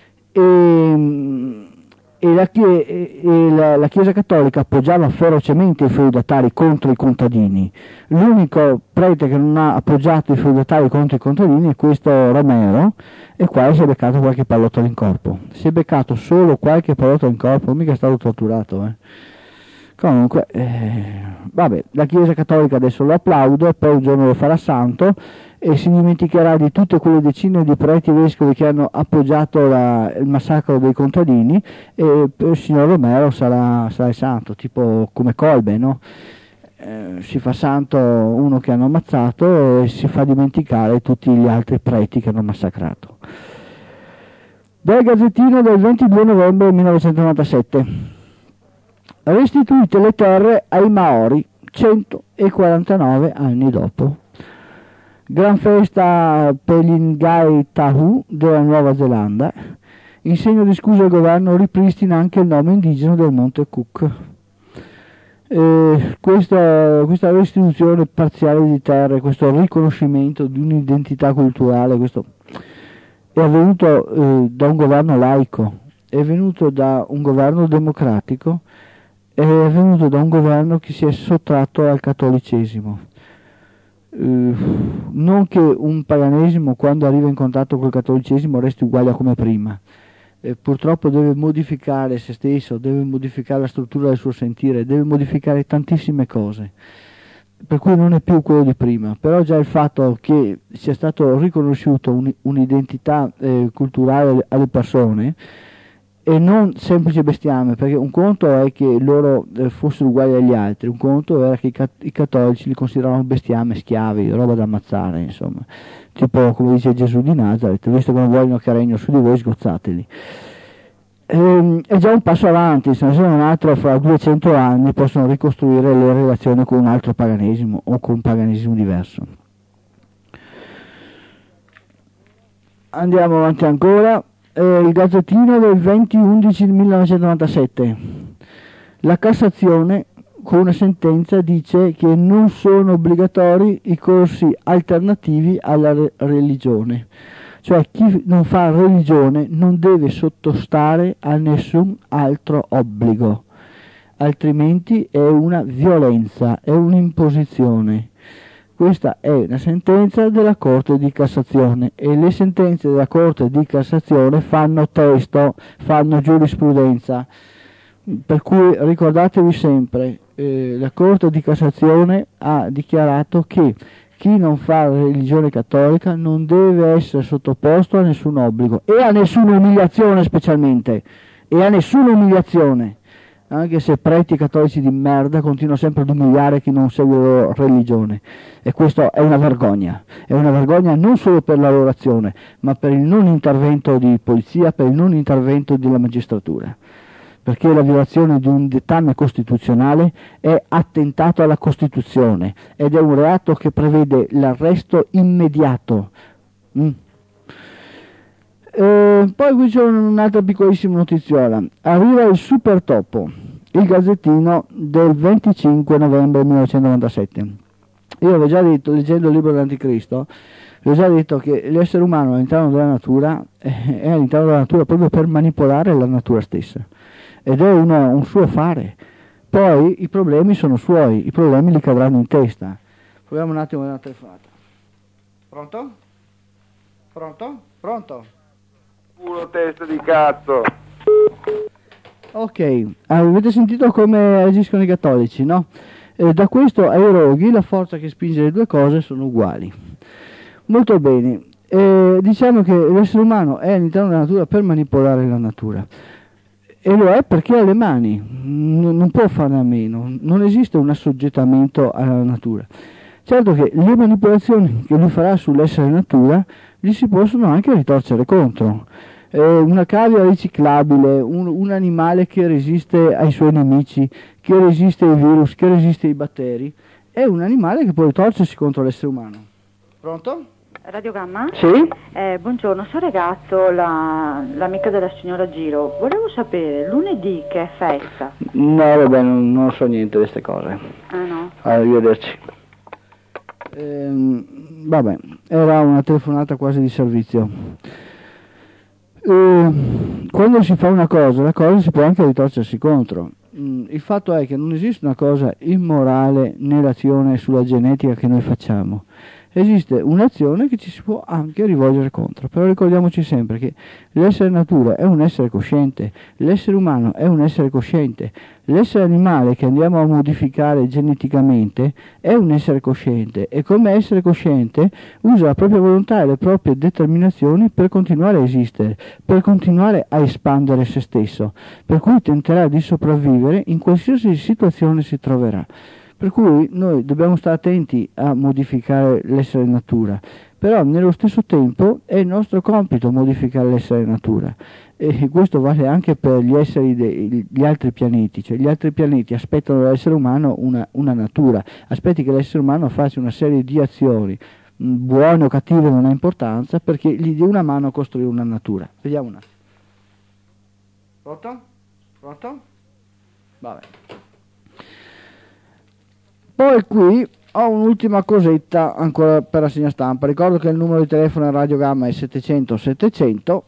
E, e, la, e la, la Chiesa Cattolica appoggiava ferocemente i feudatari contro i contadini. L'unico prete che non ha appoggiato i feudatari contro i contadini è questo Romero, e qua si è beccato qualche pallottola in corpo. Si è beccato solo qualche pallottola in corpo, mica è stato torturato, eh. Comunque, eh, vabbè, la Chiesa Cattolica adesso lo applaude, poi un giorno lo farà santo e si dimenticherà di tutte quelle decine di preti e vescovi che hanno appoggiato la, il massacro dei contadini, e il signor Romero sarà, sarà il santo, tipo come Kolbe, no? Eh, si fa santo uno che hanno ammazzato e si fa dimenticare tutti gli altri preti che hanno massacrato. Dal Gazzettino del ventidue novembre millenovecentonovantasette. Restituite le terre ai Maori centoquarantanove anni dopo. Gran festa per gli Ngai Tahu della Nuova Zelanda. In segno di scusa il governo ripristina anche il nome indigeno del Monte Cook. Eh, questa, questa restituzione parziale di terre, questo riconoscimento di un'identità culturale, questo è avvenuto eh, da un governo laico, è venuto da un governo democratico, è venuto da un governo che si è sottratto al cattolicesimo. Uh, non che un paganesimo quando arriva in contatto col cattolicesimo resti uguale a come prima, eh, purtroppo deve modificare se stesso, deve modificare la struttura del suo sentire, deve modificare tantissime cose, per cui non è più quello di prima. Però già il fatto che sia stato riconosciuto un, un'identità eh, culturale alle persone e non semplice bestiame, perché un conto è che loro eh, fossero uguali agli altri, un conto era che i, cat- i cattolici li consideravano bestiame, schiavi, roba da ammazzare, insomma, tipo come dice Gesù di Nazareth, visto che non vogliono che regno su di voi, sgozzateli. Ehm, è già un passo avanti, se non altro fra duecento anni possono ricostruire le relazioni con un altro paganesimo o con un paganesimo diverso. Andiamo avanti ancora. Eh, il Gazzettino del venti undici millenovecentonovantasette. La Cassazione con una sentenza dice che non sono obbligatori i corsi alternativi alla re- religione, cioè chi non fa religione non deve sottostare a nessun altro obbligo, altrimenti è una violenza, è un'imposizione. Questa è una sentenza della Corte di Cassazione e le sentenze della Corte di Cassazione fanno testo, fanno giurisprudenza, per cui ricordatevi sempre, eh, la Corte di Cassazione ha dichiarato che chi non fa religione cattolica non deve essere sottoposto a nessun obbligo e a nessuna umiliazione, specialmente, e a nessuna umiliazione. Anche se preti cattolici di merda continuano sempre ad umiliare chi non segue la loro religione, e questo è una vergogna, è una vergogna non solo per la loro azione, ma per il non intervento di polizia, per il non intervento della magistratura, perché la violazione di un dettame costituzionale è attentato alla Costituzione ed è un reato che prevede l'arresto immediato. Mm. Eh, poi qui c'è un'altra piccolissima notiziola. Arriva il Super Topo, il Gazzettino del venticinque novembre millenovecentonovantasette. Io avevo già detto, leggendo il libro dell'Anticristo, Vi ho già detto che l'essere umano all'interno della natura è all'interno della natura proprio per manipolare la natura stessa, ed è uno, un suo fare. Poi i problemi sono suoi, i problemi gli cadranno in testa. Proviamo un attimo una telefonata. Pronto? Pronto? Pronto? Culo, testa di cazzo. Ok, avete sentito come agiscono i cattolici, no? Eh, da questo ai roghi la forza che spinge le due cose sono uguali. Molto bene, eh, diciamo che l'essere umano è all'interno della natura per manipolare la natura, e lo è perché ha le mani, N- non può farne a meno, non esiste un assoggettamento alla natura. Certo che le manipolazioni che lui farà sull'essere natura gli si possono anche ritorcere contro. Eh, una cavia riciclabile, un, un animale che resiste ai suoi nemici, che resiste ai virus, che resiste ai batteri, è un animale che può ritorcersi contro l'essere umano. Pronto? Radio Gamma? Sì? Eh, buongiorno, sono ragazzo, la, l'amica della signora Giro. Volevo sapere, lunedì che è festa? No, vabbè, non, non so niente di queste cose. Ah no? Arrivederci. Ehm, vabbè, era una telefonata quasi di servizio. Eh, quando si fa una cosa, la cosa si può anche ritorcersi contro. Mm, il fatto è che non esiste una cosa immorale nell'azione sulla genetica che noi facciamo. Esiste un'azione che ci si può anche rivolgere contro, però ricordiamoci sempre che l'essere natura è un essere cosciente, l'essere umano è un essere cosciente, l'essere animale che andiamo a modificare geneticamente è un essere cosciente, e come essere cosciente usa la propria volontà e le proprie determinazioni per continuare a esistere, per continuare a espandere se stesso, per cui tenterà di sopravvivere in qualsiasi situazione si troverà. Per cui noi dobbiamo stare attenti a modificare l'essere natura, però nello stesso tempo è il nostro compito modificare l'essere natura, e questo vale anche per gli esseri degli altri pianeti. Cioè gli altri pianeti aspettano dall'essere umano una, una natura, aspetti che l'essere umano faccia una serie di azioni, buone o cattive non ha importanza, perché gli dia una mano a costruire una natura. Vediamo un attimo. Pronto? Pronto? Vabbè. Poi qui ho un'ultima cosetta ancora per la segna stampa. Ricordo che il numero di telefono a Radio Gamma è settecento settecento,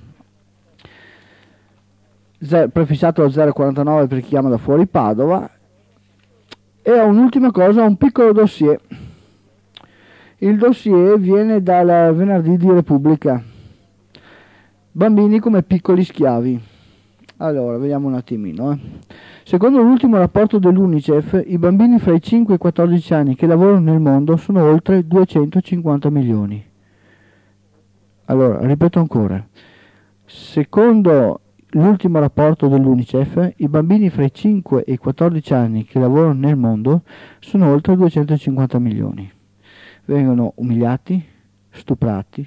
prefissato al zero quarantanove per chi chiama da fuori Padova. E ho un'ultima cosa, un piccolo dossier. Il dossier viene dal venerdì di Repubblica. Bambini come piccoli schiavi. Allora, vediamo un attimino. Eh. Secondo l'ultimo rapporto dell'Unicef, i bambini fra i cinque e i quattordici anni che lavorano nel mondo sono oltre duecentocinquanta milioni. Allora, ripeto ancora. Secondo l'ultimo rapporto dell'Unicef, i bambini fra i cinque e i quattordici anni che lavorano nel mondo sono oltre duecentocinquanta milioni. Vengono umiliati, stuprati,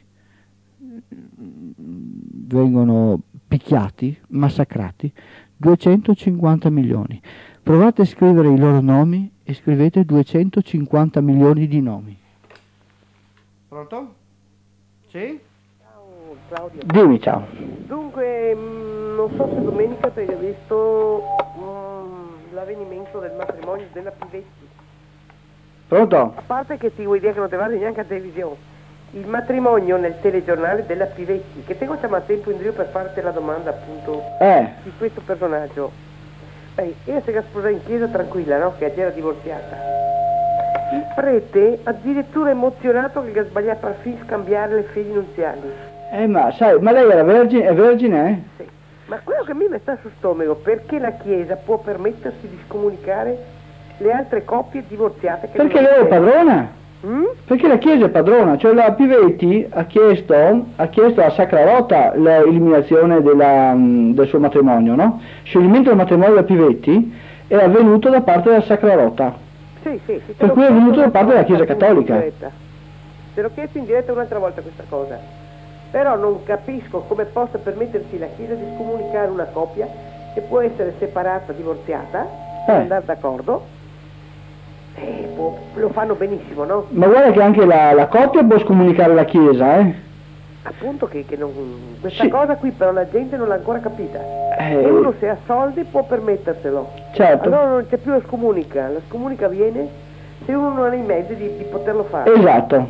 vengono picchiati, massacrati, duecentocinquanta milioni. Provate a scrivere i loro nomi e scrivete duecentocinquanta milioni di nomi. Pronto? Sì? Ciao Claudio. Dimmi ciao. Dunque, mh, non so se domenica tu hai visto mh, l'avvenimento del matrimonio della Pivetti. Pronto? A parte che ti vuoi dire che non ti guardi neanche a televisione. Il matrimonio nel telegiornale della Pivetti, che tengo chiamato tempo in giro per farti la domanda appunto Eh. di questo personaggio. Beh, io si è sposata in chiesa tranquilla, no? Che era divorziata. Il prete addirittura emozionato che ha sbagliato a fin scambiare le fedi nuziali. Eh ma sai, ma lei era vergine, è vergine, eh? Sì. Ma quello che a me mi sta sul stomaco, perché la chiesa può permettersi di scomunicare le altre coppie divorziate che Perché non lei è hanno padrona? Mm? Perché la Chiesa è padrona, cioè la Pivetti ha chiesto, ha chiesto a Sacra Rota l'eliminazione della, mh, del suo matrimonio, no? Il scioglimento del matrimonio della Pivetti è avvenuto da parte della Sacra Rota, Sì, sì, sì, per cui è venuto da parte della Chiesa Cattolica. Te l'ho chiesto in diretta un'altra volta questa cosa, però non capisco come possa permettersi la Chiesa di scomunicare una coppia che può essere separata, divorziata, per Eh. andare d'accordo. Eh, può- lo fanno benissimo, no? Ma guarda che anche la, la coppia può scomunicare la Chiesa, eh? Appunto che, che non, questa Sì. cosa qui però la gente non l'ha ancora capita. Eh. E uno se ha soldi può permetterselo. Certo. Allora non c'è più la scomunica, la scomunica viene se uno non ha i mezzi di, di poterlo fare. Esatto.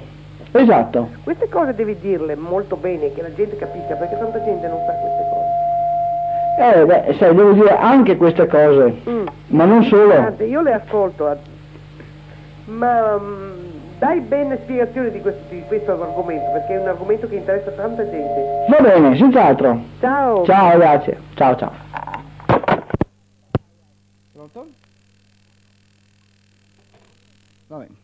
Esatto. Queste cose devi dirle molto bene, che la gente capisca, perché tanta gente non sa queste cose. Eh, beh, sai, devo dire anche queste cose, Mm. ma non solo. Guarda, io le ascolto, a- ma mm, dai bene spiegazioni di questo, di questo argomento, perché è un argomento che interessa tanta gente. Va bene, senz'altro. Ciao! Ciao, grazie. Ciao, ciao. Pronto? Va bene.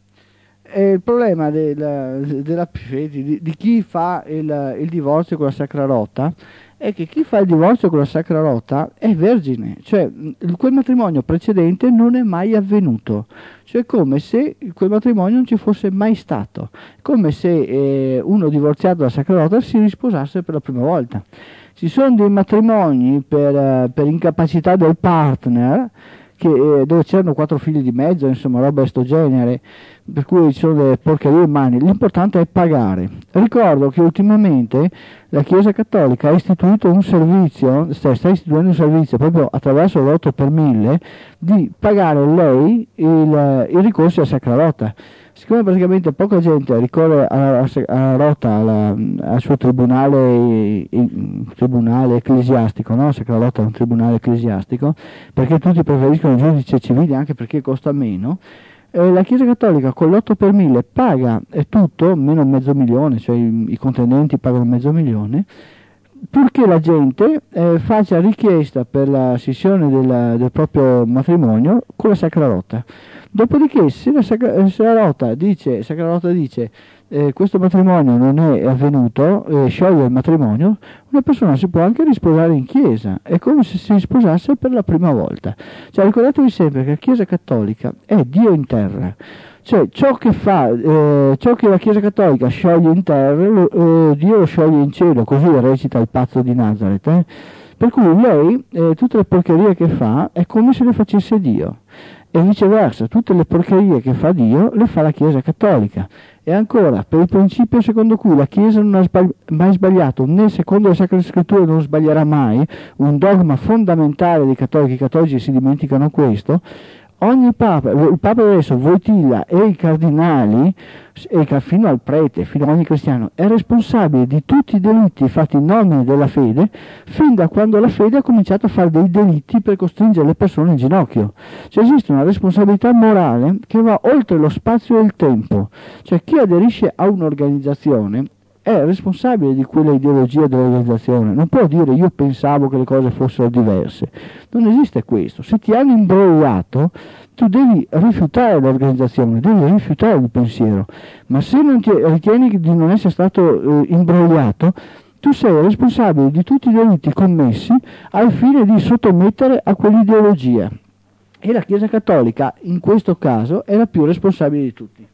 E il problema della, della di, di chi fa il, il divorzio con la Sacra Rota è che chi fa il divorzio con la Sacra Rota è vergine, cioè mh, quel matrimonio precedente non è mai avvenuto, cioè come se quel matrimonio non ci fosse mai stato, come se eh, uno divorziato dalla Sacra Rota si risposasse per la prima volta. Ci sono dei matrimoni per, eh, per incapacità del partner, che, eh, dove c'erano quattro figli di mezzo, insomma roba di sto genere, per cui ci sono delle porcherie in mani. L'importante è pagare. Ricordo che ultimamente la Chiesa Cattolica ha istituito un servizio, sta, sta istituendo un servizio proprio attraverso l'otto per mille di pagare lei il, il ricorso alla Sacra Rota. Siccome praticamente poca gente ricorre alla, alla Rota, alla, al suo tribunale, il, tribunale ecclesiastico, no? Sacra Rota è un tribunale ecclesiastico, perché tutti preferiscono il giudice civile anche perché costa meno, eh, la Chiesa Cattolica con l'otto per mille paga è tutto, meno mezzo milione, cioè i, i contendenti pagano mezzo milione, purché la gente eh, faccia richiesta per la scissione del, del proprio matrimonio con la Sacra Rota. Dopodiché, se la, sacra, se la Rota dice, Sacra Rota dice eh, questo matrimonio non è avvenuto, eh, scioglie il matrimonio, una persona si può anche risposare in chiesa, è come se si sposasse per la prima volta. Cioè, ricordatevi sempre che la Chiesa Cattolica è Dio in terra. Cioè, ciò che fa, eh, ciò che la Chiesa Cattolica scioglie in terra, lo, eh, Dio lo scioglie in cielo, così recita il pazzo di Nazareth. Eh? Per cui lei, eh, tutte le porcherie che fa, è come se le facesse Dio. E viceversa, tutte le porcherie che fa Dio le fa la Chiesa Cattolica. E ancora, per il principio secondo cui la Chiesa non ha sbagli- mai sbagliato, né secondo le Sacre Scritture non sbaglierà mai, un dogma fondamentale dei cattolici, i cattolici si dimenticano questo, ogni Papa, il Papa adesso, Wojtyla e i cardinali, e fino al prete, fino a ogni cristiano, è responsabile di tutti i delitti fatti in nome della fede, fin da quando la fede ha cominciato a fare dei delitti per costringere le persone in ginocchio. Cioè esiste una responsabilità morale che va oltre lo spazio e il tempo. Cioè chi aderisce a un'organizzazione è responsabile di quella ideologia dell'organizzazione, non può dire io pensavo che le cose fossero diverse, non esiste questo. Se ti hanno imbrogliato tu devi rifiutare l'organizzazione, devi rifiutare il pensiero, ma se non ti ritieni di non essere stato eh, imbrogliato, tu sei responsabile di tutti i delitti commessi al fine di sottomettere a quell'ideologia, e la Chiesa Cattolica in questo caso è la più responsabile di tutti.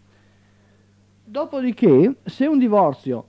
Dopodiché, se un divorzio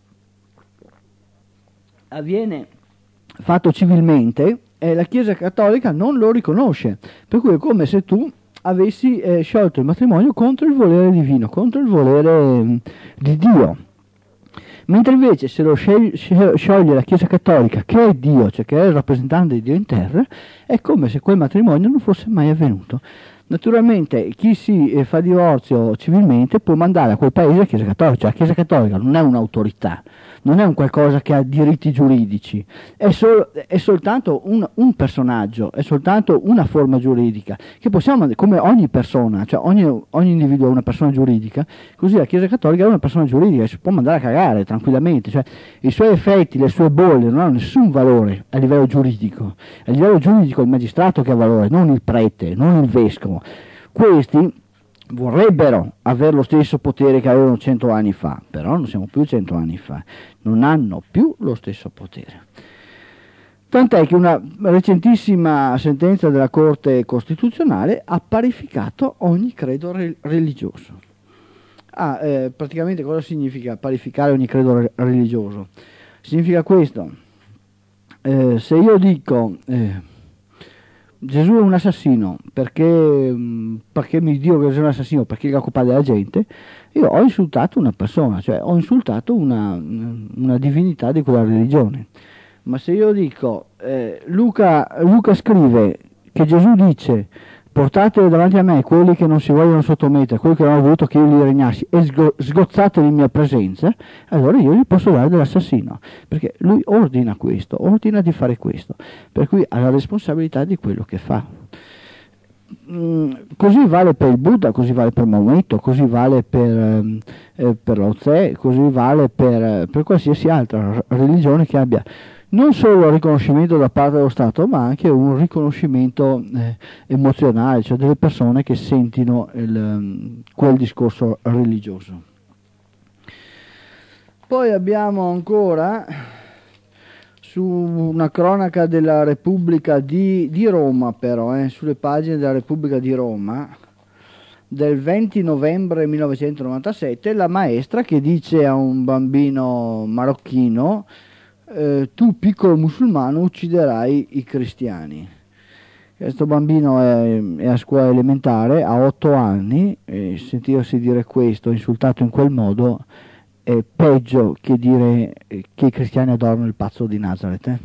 avviene fatto civilmente, eh, la Chiesa Cattolica non lo riconosce, per cui è come se tu avessi eh, sciolto il matrimonio contro il volere divino, contro il volere mh, di Dio. Mentre invece se lo scioglie la Chiesa Cattolica, che è Dio, cioè che è il rappresentante di Dio in terra, è come se quel matrimonio non fosse mai avvenuto. Naturalmente chi si eh, fa divorzio civilmente può mandare a quel paese la Chiesa Cattolica, cioè la Chiesa Cattolica non è un'autorità, non è un qualcosa che ha diritti giuridici, è, sol- è soltanto un, un personaggio, è soltanto una forma giuridica, che possiamo, come ogni persona, cioè ogni, ogni individuo è una persona giuridica, così la Chiesa Cattolica è una persona giuridica, si può mandare a cagare tranquillamente, cioè i suoi effetti, le sue bolle non hanno nessun valore a livello giuridico, a livello giuridico è il magistrato che ha valore, non il prete, non il vescovo. Questi vorrebbero avere lo stesso potere che avevano cento anni fa, però non siamo più cento anni fa, non hanno più lo stesso potere. Tant'è che una recentissima sentenza della Corte Costituzionale ha parificato ogni credo re- religioso. Ah, eh, praticamente cosa significa parificare ogni credo re- religioso? Significa questo, eh, se io dico... Eh, Gesù è un assassino perché, perché mi dico che Gesù è un assassino perché è la colpa della gente, io ho insultato una persona, cioè ho insultato una, una divinità di quella religione. Ma se io dico eh, Luca, Luca scrive che Gesù dice portate davanti a me quelli che non si vogliono sottomettere, quelli che non hanno voluto che io li regnassi, e sgo- sgozzate in mia presenza, allora io gli posso dare dell'assassino, perché lui ordina questo, ordina di fare questo, per cui ha la responsabilità di quello che fa. Mm, così vale per il Buddha, così vale per Maometto, così vale per, eh, per Lao Tse, così vale per, per qualsiasi altra religione che abbia non solo il riconoscimento da parte dello Stato, ma anche un riconoscimento eh, emozionale, cioè delle persone che sentono il, quel discorso religioso. Poi abbiamo ancora, su una cronaca della Repubblica di, di Roma, però, eh, sulle pagine della Repubblica di Roma, del venti novembre millenovecentonovantasette, la maestra che dice a un bambino marocchino: Eh, tu piccolo musulmano ucciderai i cristiani. Questo bambino è, è a scuola elementare, ha otto anni, e sentirsi dire questo, insultato in quel modo, è peggio che dire che i cristiani adorano il pazzo di Nazareth. Eh?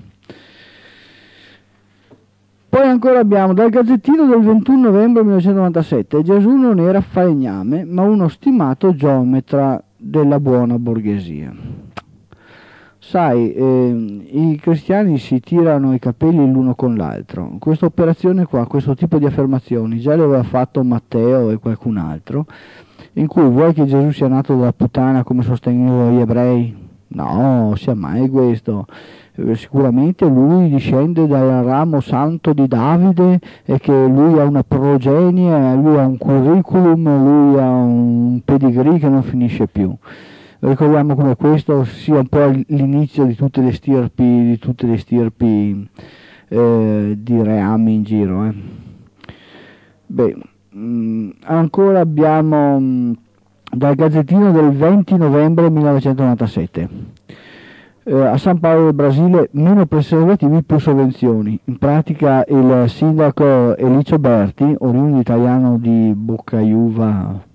Poi ancora abbiamo dal Gazzettino del ventuno novembre millenovecentonovantasette: Gesù non era falegname, ma uno stimato geometra della buona borghesia. Sai, eh, i cristiani si tirano i capelli l'uno con l'altro. Questa operazione qua, questo tipo di affermazioni, già le aveva fatto Matteo e qualcun altro, in cui vuoi che Gesù sia nato dalla puttana come sostengono gli ebrei? No, sia mai questo. Eh, sicuramente lui discende dal ramo santo di Davide e che lui ha una progenie, lui ha un curriculum, lui ha un pedigree che non finisce più. Ricordiamo come questo sia un po' l'inizio di tutte le stirpi, di tutte le stirpi eh, di reami in giro. Eh. Beh, mh, ancora abbiamo mh, dal Gazzettino del venti novembre millenovecentonovantasette. Eh, a San Paolo del Brasile meno preservativi, più sovvenzioni. In pratica il sindaco Elicio Berti, oriundo italiano di Boccaiuva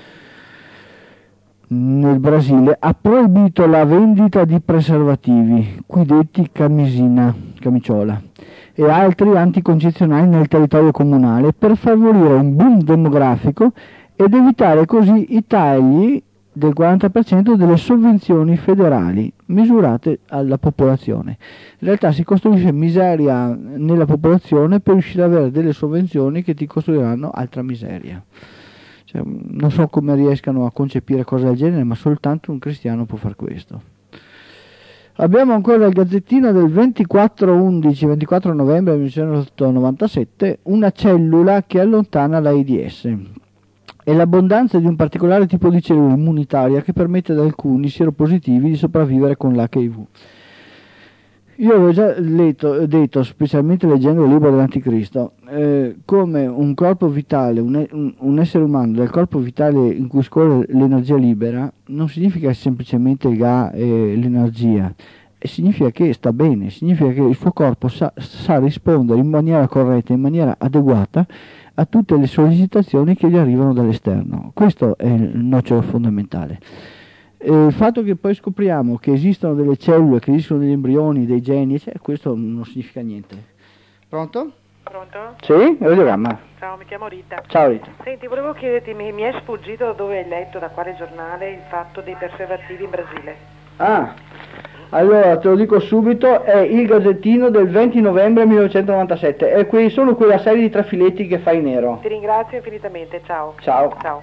nel Brasile, ha proibito la vendita di preservativi, qui detti camisina, camiciola, e altri anticoncezionali nel territorio comunale per favorire un boom demografico ed evitare così i tagli del quaranta per cento delle sovvenzioni federali misurate alla popolazione. In realtà si costruisce miseria nella popolazione per riuscire ad avere delle sovvenzioni che ti costruiranno altra miseria. Cioè, non so come riescano a concepire cose del genere, ma soltanto un cristiano può fare questo. Abbiamo ancora il Gazzettino del ventiquattro undici ventiquattro novembre millenovecentonovantasette: una cellula che allontana l'AIDS. È l'abbondanza di un particolare tipo di cellula immunitaria che permette ad alcuni sieropositivi di sopravvivere con l'H I V. Io avevo già letto, detto, specialmente leggendo il libro dell'Anticristo, eh, come un corpo vitale, un, un, un essere umano del corpo vitale in cui scorre l'energia libera, non significa semplicemente il ga e l'energia, significa che sta bene, significa che il suo corpo sa, sa rispondere in maniera corretta, in maniera adeguata a tutte le sollecitazioni che gli arrivano dall'esterno. Questo è il nocciolo fondamentale. E il fatto che poi scopriamo che esistono delle cellule, che esistono degli embrioni, dei geni, cioè, questo non significa niente. Pronto? Pronto? Sì, radiogramma. Ciao, mi chiamo Rita. Ciao Rita. Senti, volevo chiederti, mi, mi è sfuggito da dove hai letto, da quale giornale, il fatto dei preservativi in Brasile. Ah, allora te lo dico subito, è il Gazzettino del venti novembre millenovecentonovantasette, e qui sono quella serie di trafiletti che fai nero. Ti ringrazio infinitamente, ciao. Ciao. Ciao.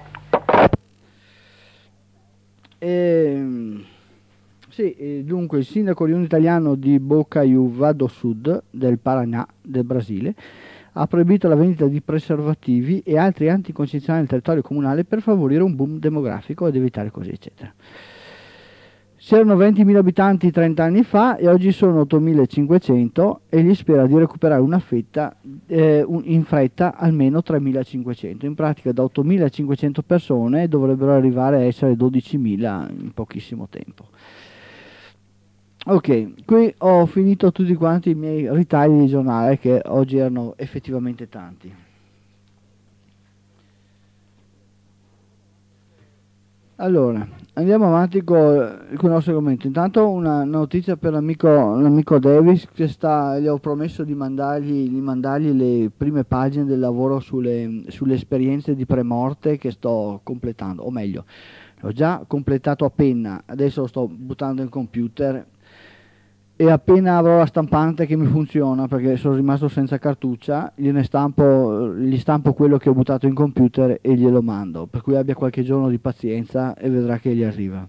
Eh, sì, dunque il sindaco oriundo italiano di Boccaiuva do Sud, del Paraná, del Brasile, ha proibito la vendita di preservativi e altri anticoncezionali nel territorio comunale per favorire un boom demografico ed evitare così, eccetera. C'erano ventimila abitanti trenta anni fa e oggi sono ottomilacinquecento, e gli spera di recuperare una fetta eh, un, in fretta almeno tremilacinquecento. In pratica da ottomilacinquecento persone dovrebbero arrivare a essere dodicimila in pochissimo tempo. Ok, qui ho finito tutti quanti i miei ritagli di giornale, che oggi erano effettivamente tanti. Allora, andiamo avanti con, con il nostro argomento. Intanto una notizia per l'amico, l'amico Davis, che sta, gli ho promesso di mandargli, di mandargli le prime pagine del lavoro sulle, sulle esperienze di premorte che sto completando, o meglio, l'ho già completato a penna, adesso lo sto buttando in computer e appena avrò la stampante che mi funziona, perché sono rimasto senza cartuccia, gliene stampo, gli stampo quello che ho buttato in computer e glielo mando, per cui abbia qualche giorno di pazienza e vedrà che gli arriva.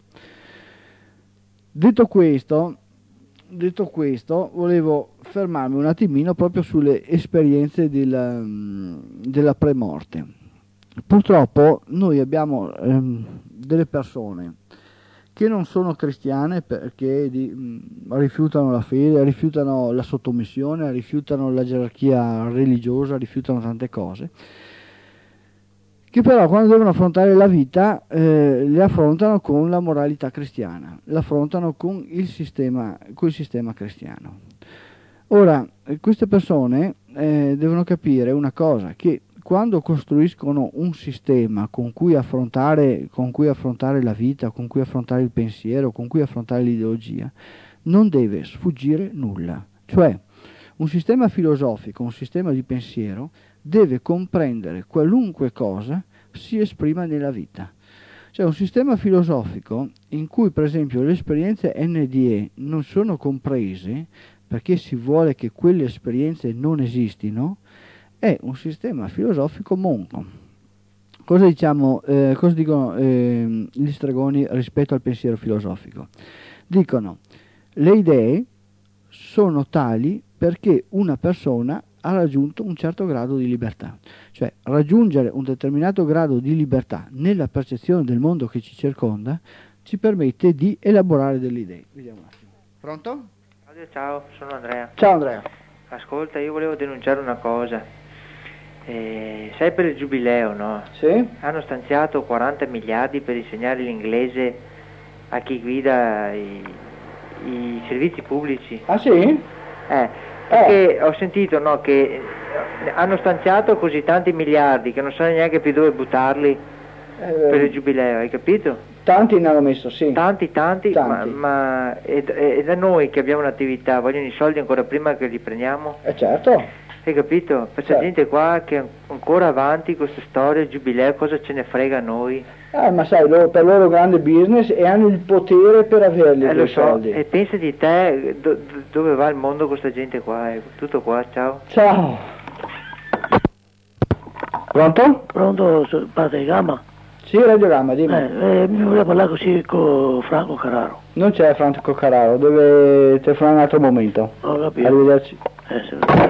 Detto questo, detto questo volevo fermarmi un attimino proprio sulle esperienze della, della premorte. Purtroppo noi abbiamo ehm, delle persone che non sono cristiane perché di, mh, rifiutano la fede, rifiutano la sottomissione, rifiutano la gerarchia religiosa, rifiutano tante cose, che però quando devono affrontare la vita eh, le affrontano con la moralità cristiana, l'affrontano con il sistema, con il sistema cristiano. Ora, queste persone eh, devono capire una cosa, che quando costruiscono un sistema con cui affrontare, con cui affrontare la vita, con cui affrontare il pensiero, con cui affrontare l'ideologia, non deve sfuggire nulla. Cioè, un sistema filosofico, un sistema di pensiero, deve comprendere qualunque cosa si esprima nella vita. Cioè, un sistema filosofico in cui, per esempio, le esperienze N D E non sono comprese perché si vuole che quelle esperienze non esistino, è un sistema filosofico monco. Cosa diciamo, eh, cosa dicono eh, gli stregoni rispetto al pensiero filosofico? Dicono: le idee sono tali perché una persona ha raggiunto un certo grado di libertà. Cioè, raggiungere un determinato grado di libertà nella percezione del mondo che ci circonda ci permette di elaborare delle idee. Vediamo un attimo. Pronto? Ciao, sono Andrea. Ciao Andrea. Ascolta, io volevo denunciare una cosa. Eh, sai, per il giubileo, no? Sì? Hanno stanziato quaranta miliardi per insegnare l'inglese a chi guida i, i servizi pubblici. Ah sì? Eh, perché eh. ho sentito, no, che hanno stanziato così tanti miliardi che non sanno neanche più dove buttarli eh, per il giubileo, hai capito? Tanti ne hanno messo, sì. Tanti, tanti, tanti. ma, ma è, è da noi che abbiamo un'attività, vogliono i soldi ancora prima che li prendiamo? Eh certo. Hai capito? Per certo. gente qua che è ancora avanti questa storia, il giubileo, cosa ce ne frega a noi? Eh, ma sai, loro, per loro grande business e hanno il potere per averli eh, quei lo so. soldi. E pensa di te, do, dove va il mondo questa gente qua? Ecco. Tutto qua, ciao. Ciao. Pronto? Pronto, padre Gamma? Sì, Radio Gamma, dimmi. Eh, eh, mi voleva parlare così con Franco Carraro. Non c'è Franco Carraro, deve telefonare un altro momento. Ho capito. Arrivederci. Eh, sì.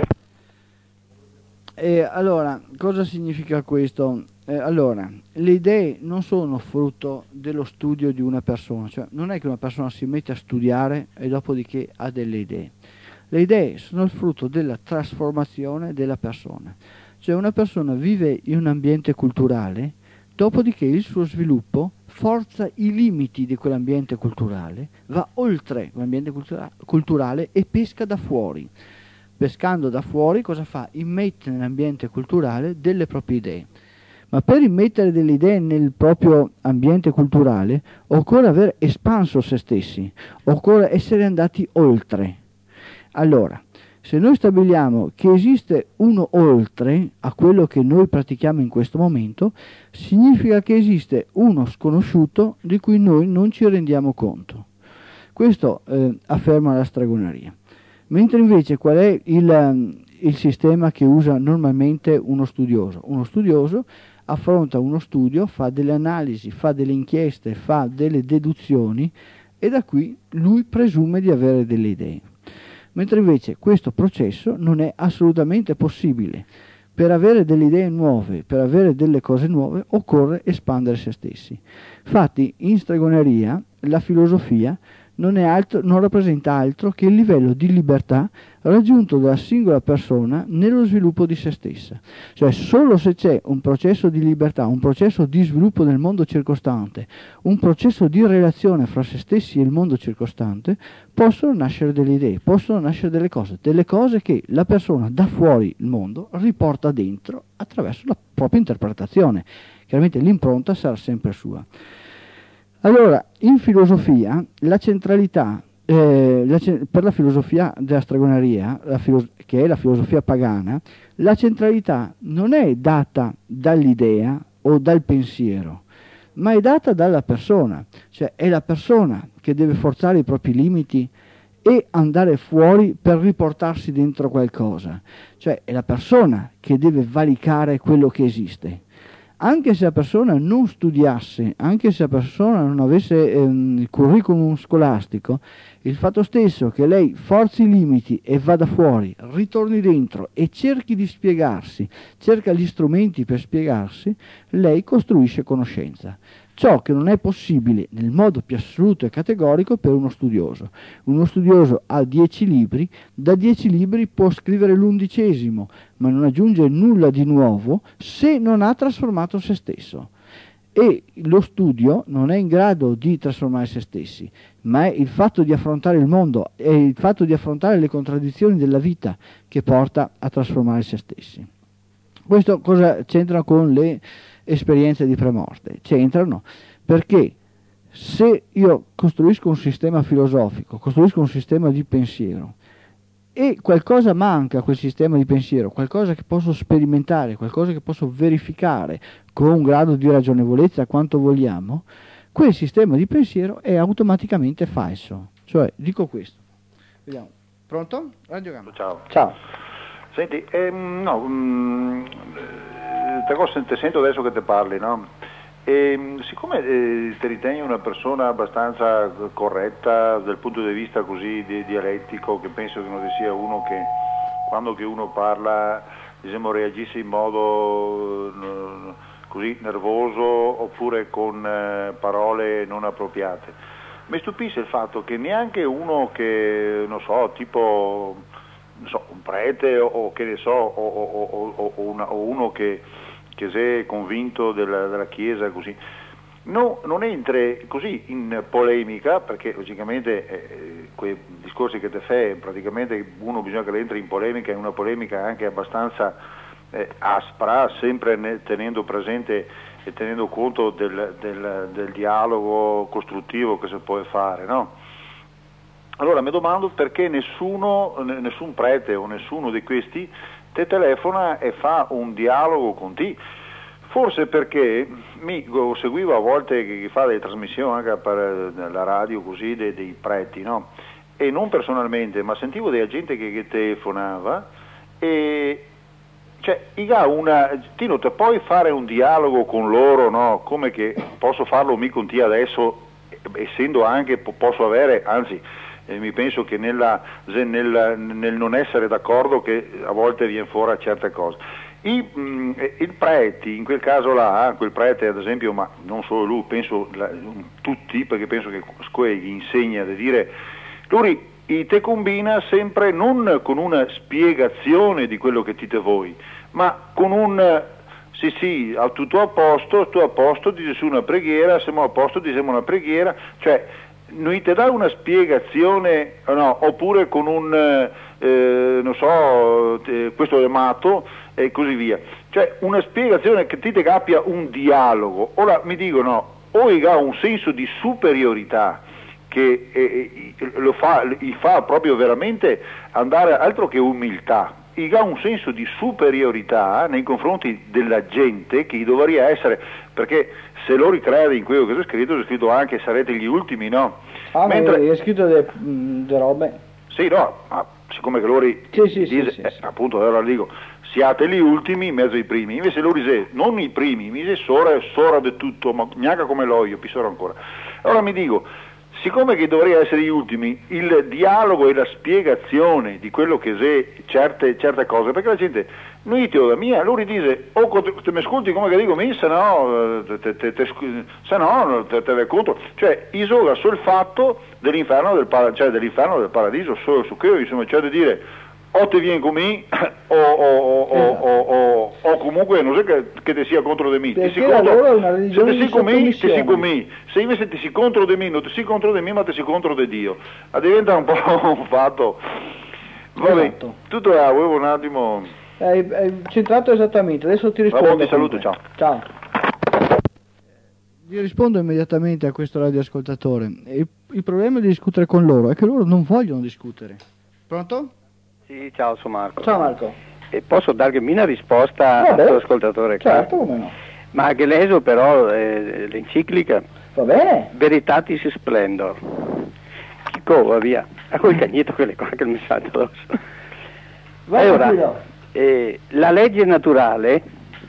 E allora, cosa significa questo? Eh, allora, le idee non sono frutto dello studio di una persona, cioè non è che una persona si mette a studiare e dopodiché ha delle idee. Le idee sono il frutto della trasformazione della persona, cioè una persona vive in un ambiente culturale, dopodiché il suo sviluppo forza i limiti di quell'ambiente culturale, va oltre l'ambiente cultura- culturale e pesca da fuori. Pescando da fuori cosa fa? Immette nell'ambiente culturale delle proprie idee. Ma per immettere delle idee nel proprio ambiente culturale occorre aver espanso se stessi, occorre essere andati oltre. Allora, se noi stabiliamo che esiste uno oltre a quello che noi pratichiamo in questo momento, significa che esiste uno sconosciuto di cui noi non ci rendiamo conto. Questo eh, afferma la stregoneria. Mentre invece qual è il, il sistema che usa normalmente uno studioso? Uno studioso affronta uno studio, fa delle analisi, fa delle inchieste, fa delle deduzioni e da qui lui presume di avere delle idee. Mentre invece questo processo non è assolutamente possibile. Per avere delle idee nuove, per avere delle cose nuove, occorre espandere se stessi. Infatti in stregoneria la filosofia non, è altro, non rappresenta altro che il livello di libertà raggiunto dalla singola persona nello sviluppo di se stessa. Cioè solo se c'è un processo di libertà, un processo di sviluppo del mondo circostante, un processo di relazione fra se stessi e il mondo circostante, possono nascere delle idee, possono nascere delle cose, delle cose che la persona da fuori il mondo riporta dentro attraverso la propria interpretazione. Chiaramente l'impronta sarà sempre sua. Allora, in filosofia, la centralità, eh, la, per la filosofia della stregoneria, la filo- che è la filosofia pagana, la centralità non è data dall'idea o dal pensiero, ma è data dalla persona, cioè è la persona che deve forzare i propri limiti e andare fuori per riportarsi dentro qualcosa, cioè è la persona che deve valicare quello che esiste. Anche se la persona non studiasse, anche se la persona non avesse ehm, il curriculum scolastico, il fatto stesso che lei forzi i limiti e vada fuori, ritorni dentro e cerchi di spiegarsi, cerca gli strumenti per spiegarsi, lei costruisce conoscenza. Ciò che non è possibile nel modo più assoluto e categorico per uno studioso. Uno studioso ha dieci libri, da dieci libri può scrivere l'undicesimo, ma non aggiunge nulla di nuovo se non ha trasformato se stesso. E lo studio non è in grado di trasformare se stessi, ma è il fatto di affrontare il mondo, è il fatto di affrontare le contraddizioni della vita che porta a trasformare se stessi. Questo cosa c'entra con le esperienze di premorte? C'entrano perché se io costruisco un sistema filosofico, costruisco un sistema di pensiero e qualcosa manca a quel sistema di pensiero, qualcosa che posso sperimentare, qualcosa che posso verificare con un grado di ragionevolezza quanto vogliamo, quel sistema di pensiero è automaticamente falso. Cioè, dico questo. Vediamo. Pronto? Radio Gamma. Ciao. Ciao. Senti, ehm, no, mh, te, cosa, te sento adesso che te parli, no? E, siccome eh, ti ritieni una persona abbastanza corretta dal punto di vista così di, dialettico, che penso che non ci sia uno che quando che uno parla diciamo, reagisce in modo n- così nervoso oppure con eh, parole non appropriate, mi stupisce il fatto che neanche uno che, non so, tipo non so, un prete o, o che ne so, o, o, o, o, una, o uno che che si è convinto della, della Chiesa così, no, non entri così in polemica, perché logicamente eh, quei discorsi che te fai, praticamente uno bisogna che entri in polemica, in una polemica anche abbastanza eh, aspra, sempre ne, tenendo presente e tenendo conto del, del, del dialogo costruttivo che si può fare, no? Allora mi domando perché nessuno, nessun prete o nessuno di questi te telefona e fa un dialogo con te, forse perché mi seguivo a volte che fa delle trasmissioni anche per la radio così dei, dei preti, no? E non personalmente, ma sentivo della gente che, che telefonava e cioè una, ti non te puoi fare un dialogo con loro, no? Come che posso farlo mi con te adesso, essendo anche posso avere, anzi Eh, mi penso che nella, nel, nel non essere d'accordo che a volte viene fuori a certe cose. I, mh, il preti, in quel caso là, quel prete ad esempio, ma non solo lui, penso la, tutti, perché penso che Squegli insegna a dire, lui te combina sempre non con una spiegazione di quello che ti te vuoi, ma con un sì sì, tutto a posto, tu a posto, dice su una preghiera, siamo a posto, diciamo una preghiera, cioè noi ti dà una spiegazione, no, oppure con un, eh, non so, eh, questo è matto e così via, cioè una spiegazione che ti te cappia un dialogo. Ora mi dicono, o ha un senso di superiorità che eh, lo fa, gli fa proprio veramente andare altro che umiltà, ha un senso di superiorità nei confronti della gente che dovrebbe essere, perché se lo ricrede in quello che c'è scritto, c'è scritto anche sarete gli ultimi, no? Ah, mentre ma è scritto de robe? Sì, no, ma siccome che loro sì, sì, dice, sì, eh, sì. appunto allora dico, siate gli ultimi in mezzo ai primi, invece loro dice, non i primi, mi dice sora, sora di tutto, ma neanche come l'oio, pisoro ancora. Allora mi dico, siccome che dovrei essere gli ultimi, il dialogo e la spiegazione di quello che è certe, certe cose, perché la gente, noi te la mia, lui dice, o oh, te mi ascolti come che dico, mi se no, te, te, te, se no, te, te vai contro, cioè, isola sul fatto dell'inferno del, cioè, dell'inferno del paradiso, solo su che, insomma, cioè di dire, o ti vieni con me, o, o, o, esatto. o, o, o comunque non so che, che ti sia contro di me. Perché ti si contro, allora è una religione se ti si con me, ti si con me. me. Se invece ti si contro di me, non ti si contro di me, ma ti si contro di Dio. A diventa un po' un fatto. Vabbè, esatto. tutto là, avevo un attimo. Hai, hai centrato esattamente, adesso ti rispondo. Vabbè, ti saluto, ciao. Ciao. Gli rispondo immediatamente a questo radioascoltatore. Il, il problema di discutere con loro è che loro non vogliono discutere. Pronto? Sì, ciao, sono Marco. Ciao Marco. E posso darmi una risposta Vabbè, all'ascoltatore? Certo, come no. Ma anche leso però eh, l'enciclica Va bene. Veritatis Splendor. Chico, va via. A quel cagnetto quelle qua che il messaggio addosso. Vai, allora, eh, la legge naturale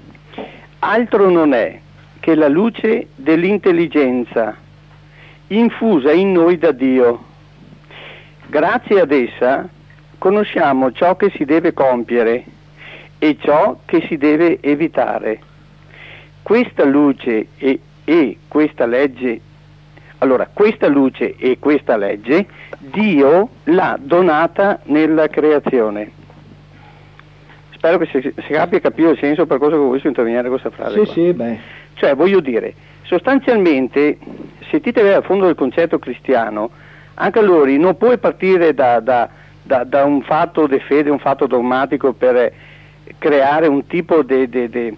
altro non è che la luce dell'intelligenza infusa in noi da Dio. Grazie ad essa conosciamo ciò che si deve compiere e ciò che si deve evitare. Questa luce e, e questa legge, allora questa luce e questa legge Dio l'ha donata nella creazione. Spero che si, si abbia capito il senso per cosa che vuoi intervenire questa frase. Sì, qua. sì, beh. Cioè, voglio dire, sostanzialmente, se ti vai a fondo del concetto cristiano, anche allora non puoi partire da, da, da, da un fatto di fede, un fatto dogmatico per creare un tipo di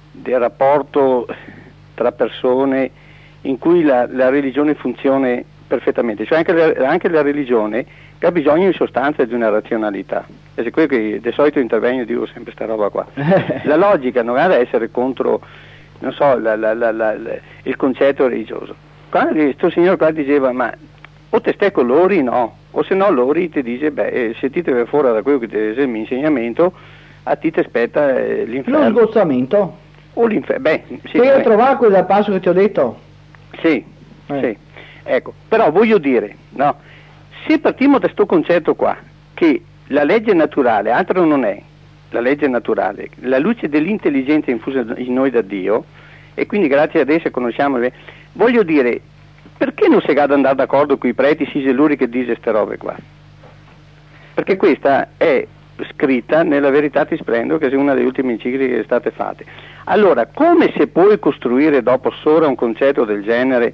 rapporto tra persone in cui la, la religione funzioni perfettamente. Cioè anche la, anche la religione ha bisogno in sostanza di una razionalità. E se quello che di solito intervengo dico sempre sta roba qua. La logica non ha da essere contro, non so, la, la, la, la, il concetto religioso. Quando questo signore qua diceva, ma o te stai con loro, no, o se no loro ti dice, beh, se ti vai fuori da quello che ti è il mio insegnamento, a ti ti aspetta eh, l'inferno. Lo sgozzamento? O l'inferno, beh, sì. Puoi trovare quel passo che ti ho detto? Sì, eh. sì, ecco, però voglio dire, no, se partiamo da questo concetto qua, che la legge naturale altro non è, la legge naturale, la luce dell'intelligenza infusa in noi da Dio, e quindi grazie ad essa conosciamo, voglio dire, perché non si è ad andare d'accordo con i preti siseluri che dice queste robe qua? Perché questa è scritta nella Veritatis Splendor, che è una delle ultime encicliche che è state fatte. Allora, come si può costruire dopo solo un concetto del genere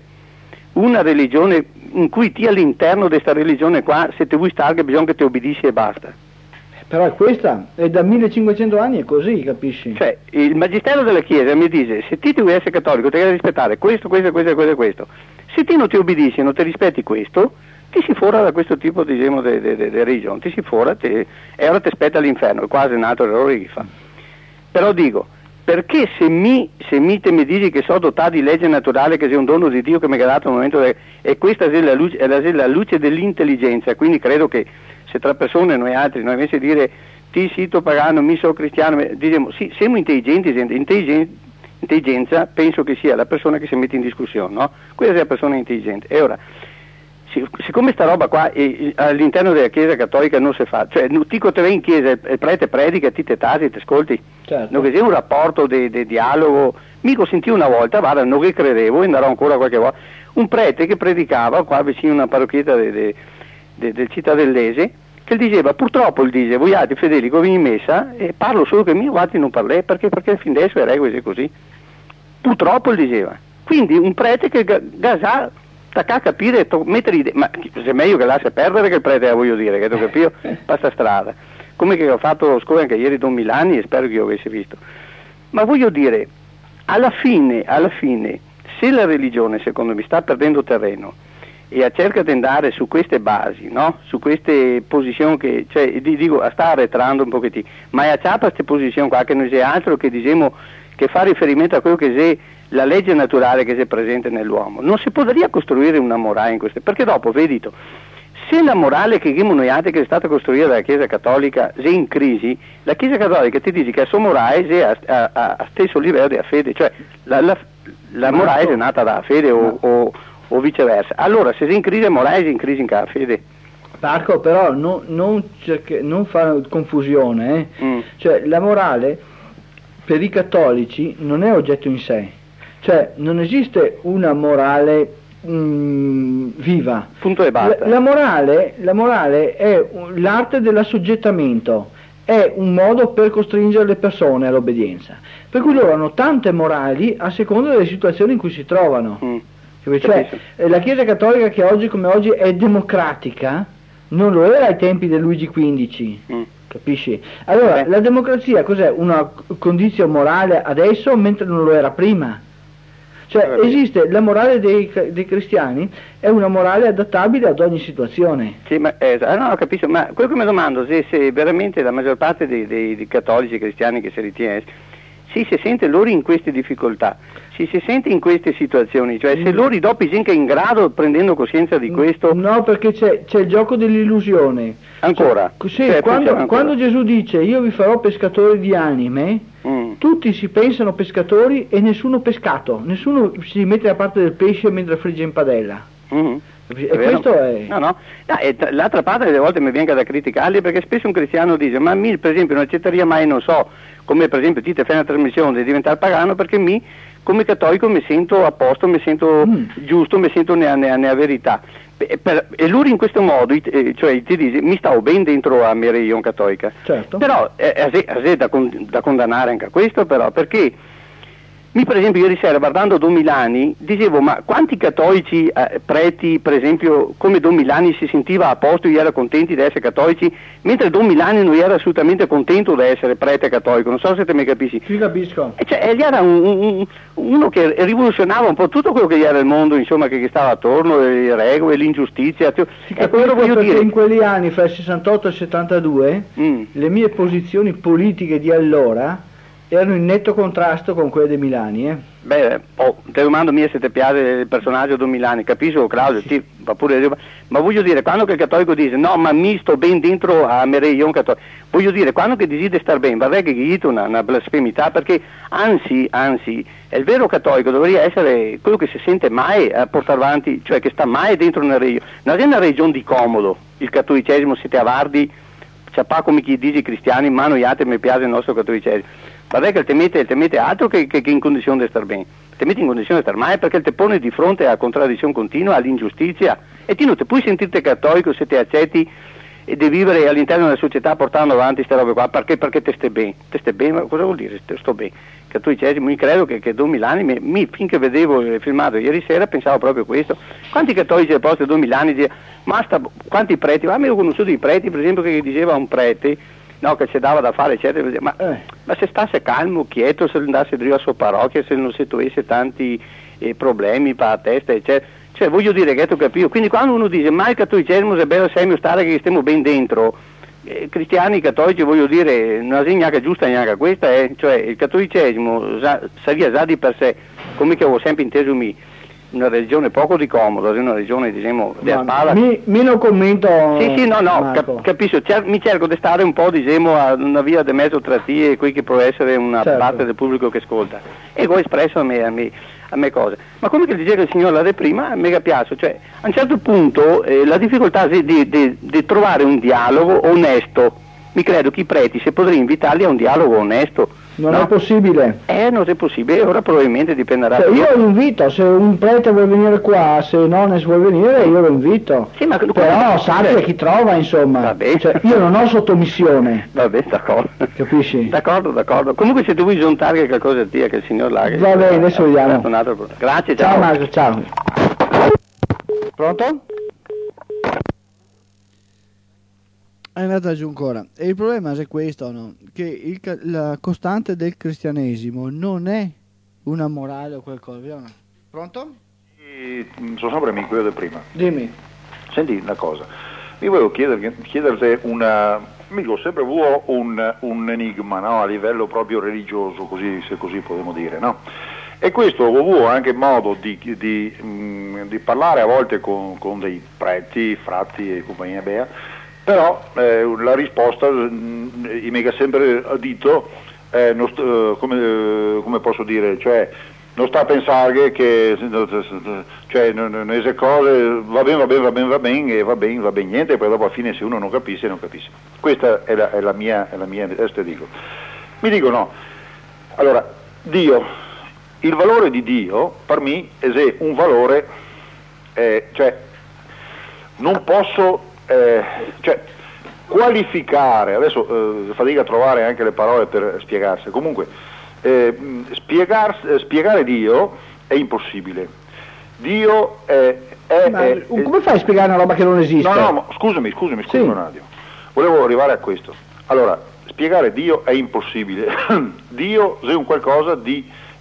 una religione in cui ti all'interno di questa religione qua, se ti vuoi stare, bisogna che ti obbedisci e basta? Però questa è da millecinquecento anni, è così, capisci? Cioè, il magistero della Chiesa mi dice, se ti vuoi essere cattolico ti devi rispettare questo, questo, questo, questo e questo. Se ti non ti obbedisci e non ti rispetti questo, ti si fuora da questo tipo, diciamo, di religione, ti si fuora ti, e ora ti aspetta all'inferno, è quasi un altro errore che fa. Però dico, perché se mi, se mi te mi dici che sono dotato di legge naturale, che sei un dono di Dio che mi ha dato un momento, de, e questa è la luce, è la, è la luce dell'intelligenza, quindi credo che se tra persone noi altri, noi invece di dire ti sito pagano, mi sono cristiano, diciamo sì, siamo intelligenti, intelligen, intelligenza penso che sia la persona che si mette in discussione, no? Questa è la persona intelligente. E ora, siccome sta roba qua eh, all'interno della Chiesa cattolica non si fa, cioè tu te vai in chiesa, il prete predica, ti te tasi, ti ascolti, certo. Non che sia un rapporto di dialogo, mi sentì una volta, guarda, non che credevo, e andrò ancora qualche volta, un prete che predicava qua vicino a una parrocchietta de, de, de, del Cittadellese, che diceva, purtroppo, il dice, voi altri fedeli come in messa, e parlo solo che mio, altri non parlei, perché, perché fin adesso le regole sono così. Purtroppo, il diceva. Quindi un prete che gasà, stacca a capire, to, mettere idee, ma è meglio che lascia perdere che il prete, voglio dire, che tu capito, passa strada. Come che ho fatto lo scuola anche ieri Don Milani, e spero che io avessi visto. Ma voglio dire, alla fine, alla fine, se la religione, secondo me, sta perdendo terreno, e cerca di andare su queste basi, no? Su queste posizioni che, cioè, dico, sta arretrando un pochettino, ma è a ciapa queste posizioni qua che non c'è altro che, diciamo, che fa riferimento a quello che è la legge naturale che è presente nell'uomo. Non si potrebbe costruire una morale in queste, perché dopo, vedito, se la morale che abbiamo noi altri, che è stata costruita dalla Chiesa Cattolica, è in crisi, la Chiesa Cattolica ti dice che la sua morale è a, a, a, a stesso livello della fede, cioè la, la, la morale è nata dalla fede o, o o viceversa. Allora, se sei in crisi morale, sei in crisi in casa fede. Marco, però no, non, non fare confusione, eh? mm. Cioè la morale per i cattolici non è oggetto in sé, cioè non esiste una morale mm, viva. Punto e basta. La, la, morale, la morale è l'arte dell'assoggettamento, è un modo per costringere le persone all'obbedienza, per cui loro hanno tante morali a seconda delle situazioni in cui si trovano. Mm. Cioè, la Chiesa Cattolica che oggi come oggi è democratica non lo era ai tempi di Luigi quindici, mm. capisci? Allora, okay. La democrazia cos'è? Una condizione morale adesso mentre non lo era prima. Cioè esiste la morale dei, dei cristiani, è una morale adattabile ad ogni situazione. Sì, ma eh, no, no, capisco, ma quello che mi domando se, se veramente la maggior parte dei, dei, dei cattolici cristiani che si ritiene si, si sente loro in queste difficoltà, si, si sente in queste situazioni, cioè se loro dopo si è in grado, prendendo coscienza di questo... No, perché c'è, c'è il gioco dell'illusione. Ancora? Cioè, sì, cioè, quando, ancora. quando Gesù dice io vi farò pescatori di anime, mm. tutti si pensano pescatori e nessuno pescato, nessuno si mette da parte del pesce mentre frigge in padella. Mm. E è questo è... No, no. no e t- l'altra parte delle volte mi viene da criticarli perché spesso un cristiano dice ma mi per esempio non accetteria mai, non so, come per esempio ti fai una trasmissione di diventare pagano perché mi come cattolico mi sento a posto, mi sento mm. giusto, mi sento nella, nella, nella verità. E, per, e lui in questo modo, eh, cioè ti dice mi stavo ben dentro a mia religione cattolica. Certo. Però è eh, da, con, da condannare anche a questo però, perché mi per esempio ieri sera guardando Don Milani dicevo ma quanti cattolici eh, preti per esempio come Don Milani si sentiva a posto e era contenti di essere cattolici mentre Don Milani non era assolutamente contento di essere prete cattolico, non so se te mi capisci. Sì, capisco. E cioè egli era un, un, uno che rivoluzionava un po' tutto quello che era il mondo insomma che, che stava attorno, le regole, l'ingiustizia. Si capisco perché dire. In quegli anni fra il sessantotto e il settantadue mm. le mie posizioni politiche di allora erano in netto contrasto con quelle dei Milani, eh? Beh, oh, te domando mia se ti piace il personaggio di Milani, capisco Claudio, sì. Sì, va pure, ma voglio dire, quando che il cattolico dice no, ma mi sto ben dentro a Mereion cattolico, voglio dire, quando che decide star bene, va che gli dite una, una blasfemità, perché anzi, anzi, il vero cattolico dovrebbe essere quello che si sente mai a portare avanti, cioè che sta mai dentro una regione, non è una regione di comodo, il cattolicesimo siete avardi, c'è pa come chi dice i cristiani, ma noi altri mi piace il nostro cattolicesimo. Vabbè che te mette, te mette altro che, che, che in condizione di star bene, te mette in condizione di star male perché te pone di fronte a contraddizione continua, all'ingiustizia e ti non ti puoi sentirti cattolico se ti accetti e di vivere all'interno della società portando avanti queste robe qua, perché, perché te stai bene, te stai bene, ma cosa vuol dire te sto bene? Cattolicesimo, mi credo che, che Don Milani, mi, mi, finché vedevo il filmato ieri sera pensavo proprio questo, quanti cattolici del posto di Don Milani dicevano, ma sta, quanti preti, ma mi ho conosciuto i preti per esempio che diceva un prete, no, che ci dava da fare eccetera, ma, eh. ma se stasse calmo, quieto, se andasse dritto a sua parrocchia, se non si trovesse tanti eh, problemi per la testa eccetera, cioè voglio dire che tu capisci, quindi quando uno dice ma il cattolicesimo è bello sempre stare che stiamo ben dentro, eh, cristiani, cattolici voglio dire, non è neanche giusta neanche questa, eh, cioè il cattolicesimo sa, sarebbe già di per sé, come che avevo sempre inteso mi, una religione poco di comodo, una religione diciamo di spalla. Mi, meno commento. Sì, sì, no, no, cap- capisco, Cer- mi cerco di stare un po' diciamo a una via di mezzo tra te e qui che può essere una certo. parte del pubblico che ascolta. E ho espresso a me, a me, a me cose. Ma come che diceva il signor la prima, a me piace, cioè a un certo punto eh, la difficoltà di, di, di, di trovare un dialogo onesto. Mi credo che i preti se potrei invitarli a un dialogo onesto. Non no? è possibile. Eh, non è possibile, ora probabilmente dipenderà. Cioè, io lo invito, se un prete vuole venire qua, se Nones vuole venire, io lo invito. Sì, ma però sappia chi trova, insomma. Vabbè. Cioè, io non ho sottomissione. Vabbè, d'accordo. Capisci? D'accordo, d'accordo. Comunque se tu vuoi giuntare qualcosa a te, che il signor Laghi. Va bene, adesso vediamo. Grazie, ciao. Ciao Marco, ciao. Pronto? È andata giù ancora. E il problema è questo, no? Che il, la costante del cristianesimo non è una morale o qualcosa. Vediamo. Pronto? E, sono sempre amico io del prima. Dimmi. Senti una cosa, io volevo chiederti, chiederti una, amico, ho sempre avuto un, un enigma, no? A livello proprio religioso, così, se così possiamo dire, no? E questo ho avuto anche modo di, di, mh, di parlare a volte con, con dei preti, frati e compagnia bea. Però eh, la risposta mh, mi ha sempre detto, eh, non st- eh, come, eh, come posso dire, cioè non sta a pensare che, che cioè non, non è cose, va bene, va bene, va bene, va bene, e va bene, va bene niente, e poi dopo alla fine se uno non capisce, non capisce. Questa è la, è la mia, è la mia, adesso dico. Mi dicono, allora, Dio, il valore di Dio, per me, è un valore, eh, cioè, non posso... Eh, cioè qualificare, adesso eh, fatica a trovare anche le parole per spiegarsi, comunque eh, spiegar, eh, spiegare Dio è impossibile. Dio è, è, ma, è, come fai a spiegare una roba che non esiste? No, no, ma scusami, scusami, scusami sì. un attimo, volevo arrivare a questo. Allora, spiegare Dio è impossibile. Dio è un qualcosa di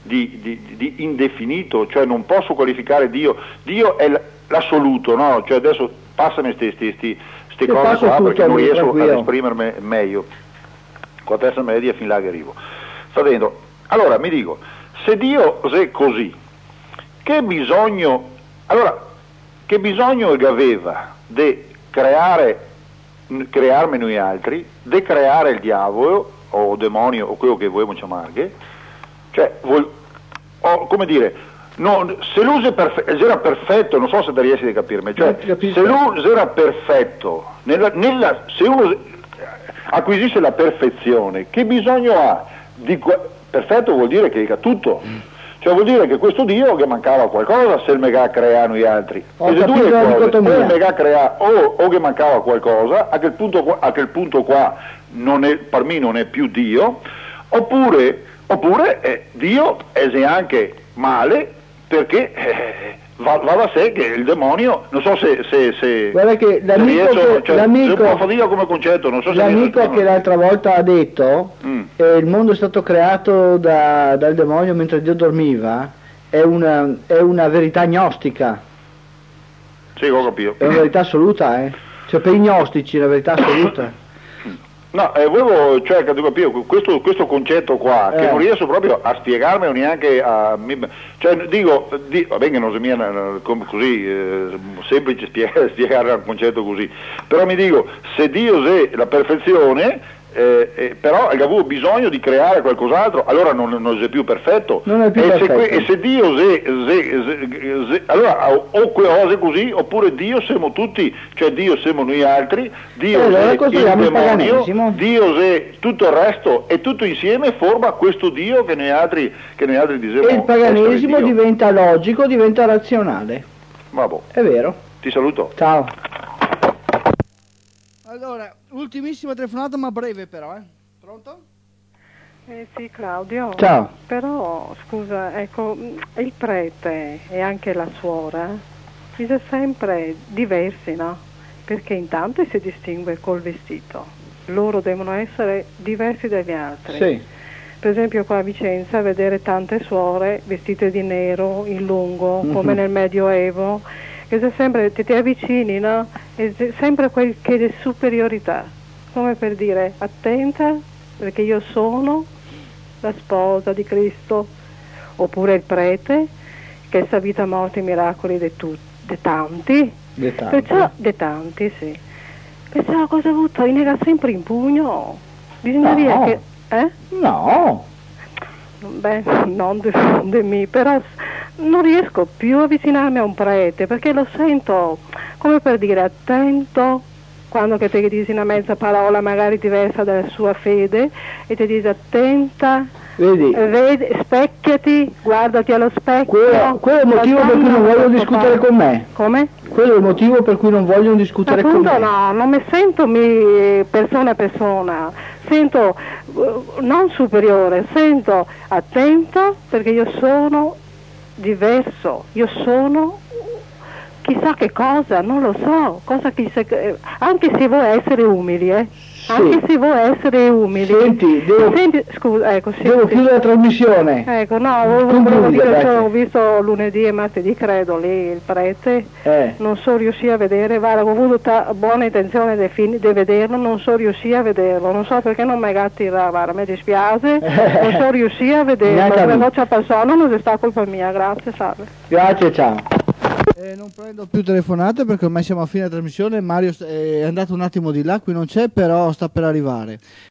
di, di, di indefinito, cioè non posso qualificare Dio, Dio è l'assoluto, no? Cioè adesso passami queste cose qua perché non riesco ad esprimermi meglio, con la terza media fin là che arrivo. Sta vedendo? Allora mi dico, se Dio è così, che bisogno, allora, che bisogno che aveva di creare, crearmi noi altri, di creare il diavolo o demonio o quello che vogliamo chiamare, cioè, vol, o, come dire, no, se lui perfe- era perfetto, non so se ti riesci a capirmi, cioè, se lui era perfetto, nella, nella, se uno acquisisce la perfezione, che bisogno ha? Di, perfetto vuol dire che dica tutto. Cioè vuol dire che questo Dio che mancava qualcosa se il mega crea noi altri. Ho e se due cose, o il mega crea o, o che mancava qualcosa, a quel punto, a quel punto qua non è, per me non è più Dio, oppure, oppure eh, Dio è anche male perché eh, va, va da sé che il demonio, non so se... se, se Guarda che l'amico, se riesco, cioè, l'amico, se un po' fatica come concetto, non so se l'amico che l'altra volta ha detto mm. eh, il mondo è stato creato da, dal demonio mentre Dio dormiva, è una, è una verità gnostica. Sì, ho capito. È una verità assoluta, eh. Cioè per i gnostici è una verità assoluta. No, eh, volevo, cioè, capito, questo, questo concetto qua, eh. che non riesco proprio a spiegarmi o neanche a... Cioè, dico, di, va bene che non si mi come così, eh, semplice spiegare, spiegare un concetto così, però mi dico, se Dio è la perfezione, eh, eh, però ha avuto bisogno di creare qualcos'altro, allora non, non è più perfetto. Non è più e, perfetto. Se, e se Dio è, è, è, allora o cose così, oppure Dio siamo tutti, cioè Dio siamo noi altri, Dio eh, allora è il demonio, il Dio è tutto il resto e tutto insieme forma questo Dio che noi altri, che noi altri diciamo. E il paganesimo diventa logico, diventa razionale. Vabbè. È vero. Ti saluto. Ciao. Allora, ultimissima telefonata ma breve però, eh. Pronto? Eh sì, Claudio. Ciao. Però, scusa, ecco, il prete e anche la suora sono sempre diversi, no? Perché intanto si distingue col vestito. Loro devono essere diversi dagli altri. Sì. Per esempio qua a Vicenza vedere tante suore vestite di nero, in lungo, mm-hmm. come nel Medioevo, che se sempre ti, ti avvicini, no? E sempre quel che di superiorità, come per dire attenta perché io sono la sposa di Cristo, oppure il prete che sa vita, morte e miracoli di tanti, de tanti, perciò de tanti, sì. Perciò cosa ha avuto? I nega sempre in pugno, bisogneria no. che eh? No. Beh, non di me, però non riesco più a avvicinarmi a un prete perché lo sento, come per dire, attento quando che ti dici una mezza parola magari diversa dalla sua fede e ti dice attenta, vedi, vedi specchiati, guardati allo specchio. Quello, quello è il motivo per cui non vogliono discutere con me. Come? Quello è il motivo per cui non vogliono discutere Appunto, con me. No, non mi sento mi, persona a persona, sento uh, non superiore, sento attento perché io sono diverso, io sono chissà che cosa, non lo so, cosa chissà che, anche se vuoi essere umili, eh. Sì. Anche se vuoi essere umili. Senti, devo, senti, scusa, ecco, senti. devo chiudere la trasmissione. Ecco, no, volevo dire che ho visto lunedì e martedì, credo, lì il prete, eh. non so riuscire a vedere, guarda, ho avuto ta- buona intenzione di, fin- di vederlo, non so riuscire a vederlo, non so perché non mi gatti là, guarda, mi dispiace, non so riuscire a vederlo, se non c'è persona non sta colpa mia, grazie, salve. Grazie, ciao. Eh, non prendo più telefonate perché ormai siamo a fine trasmissione. Mario è andato un attimo di là, qui non c'è, però sta per arrivare.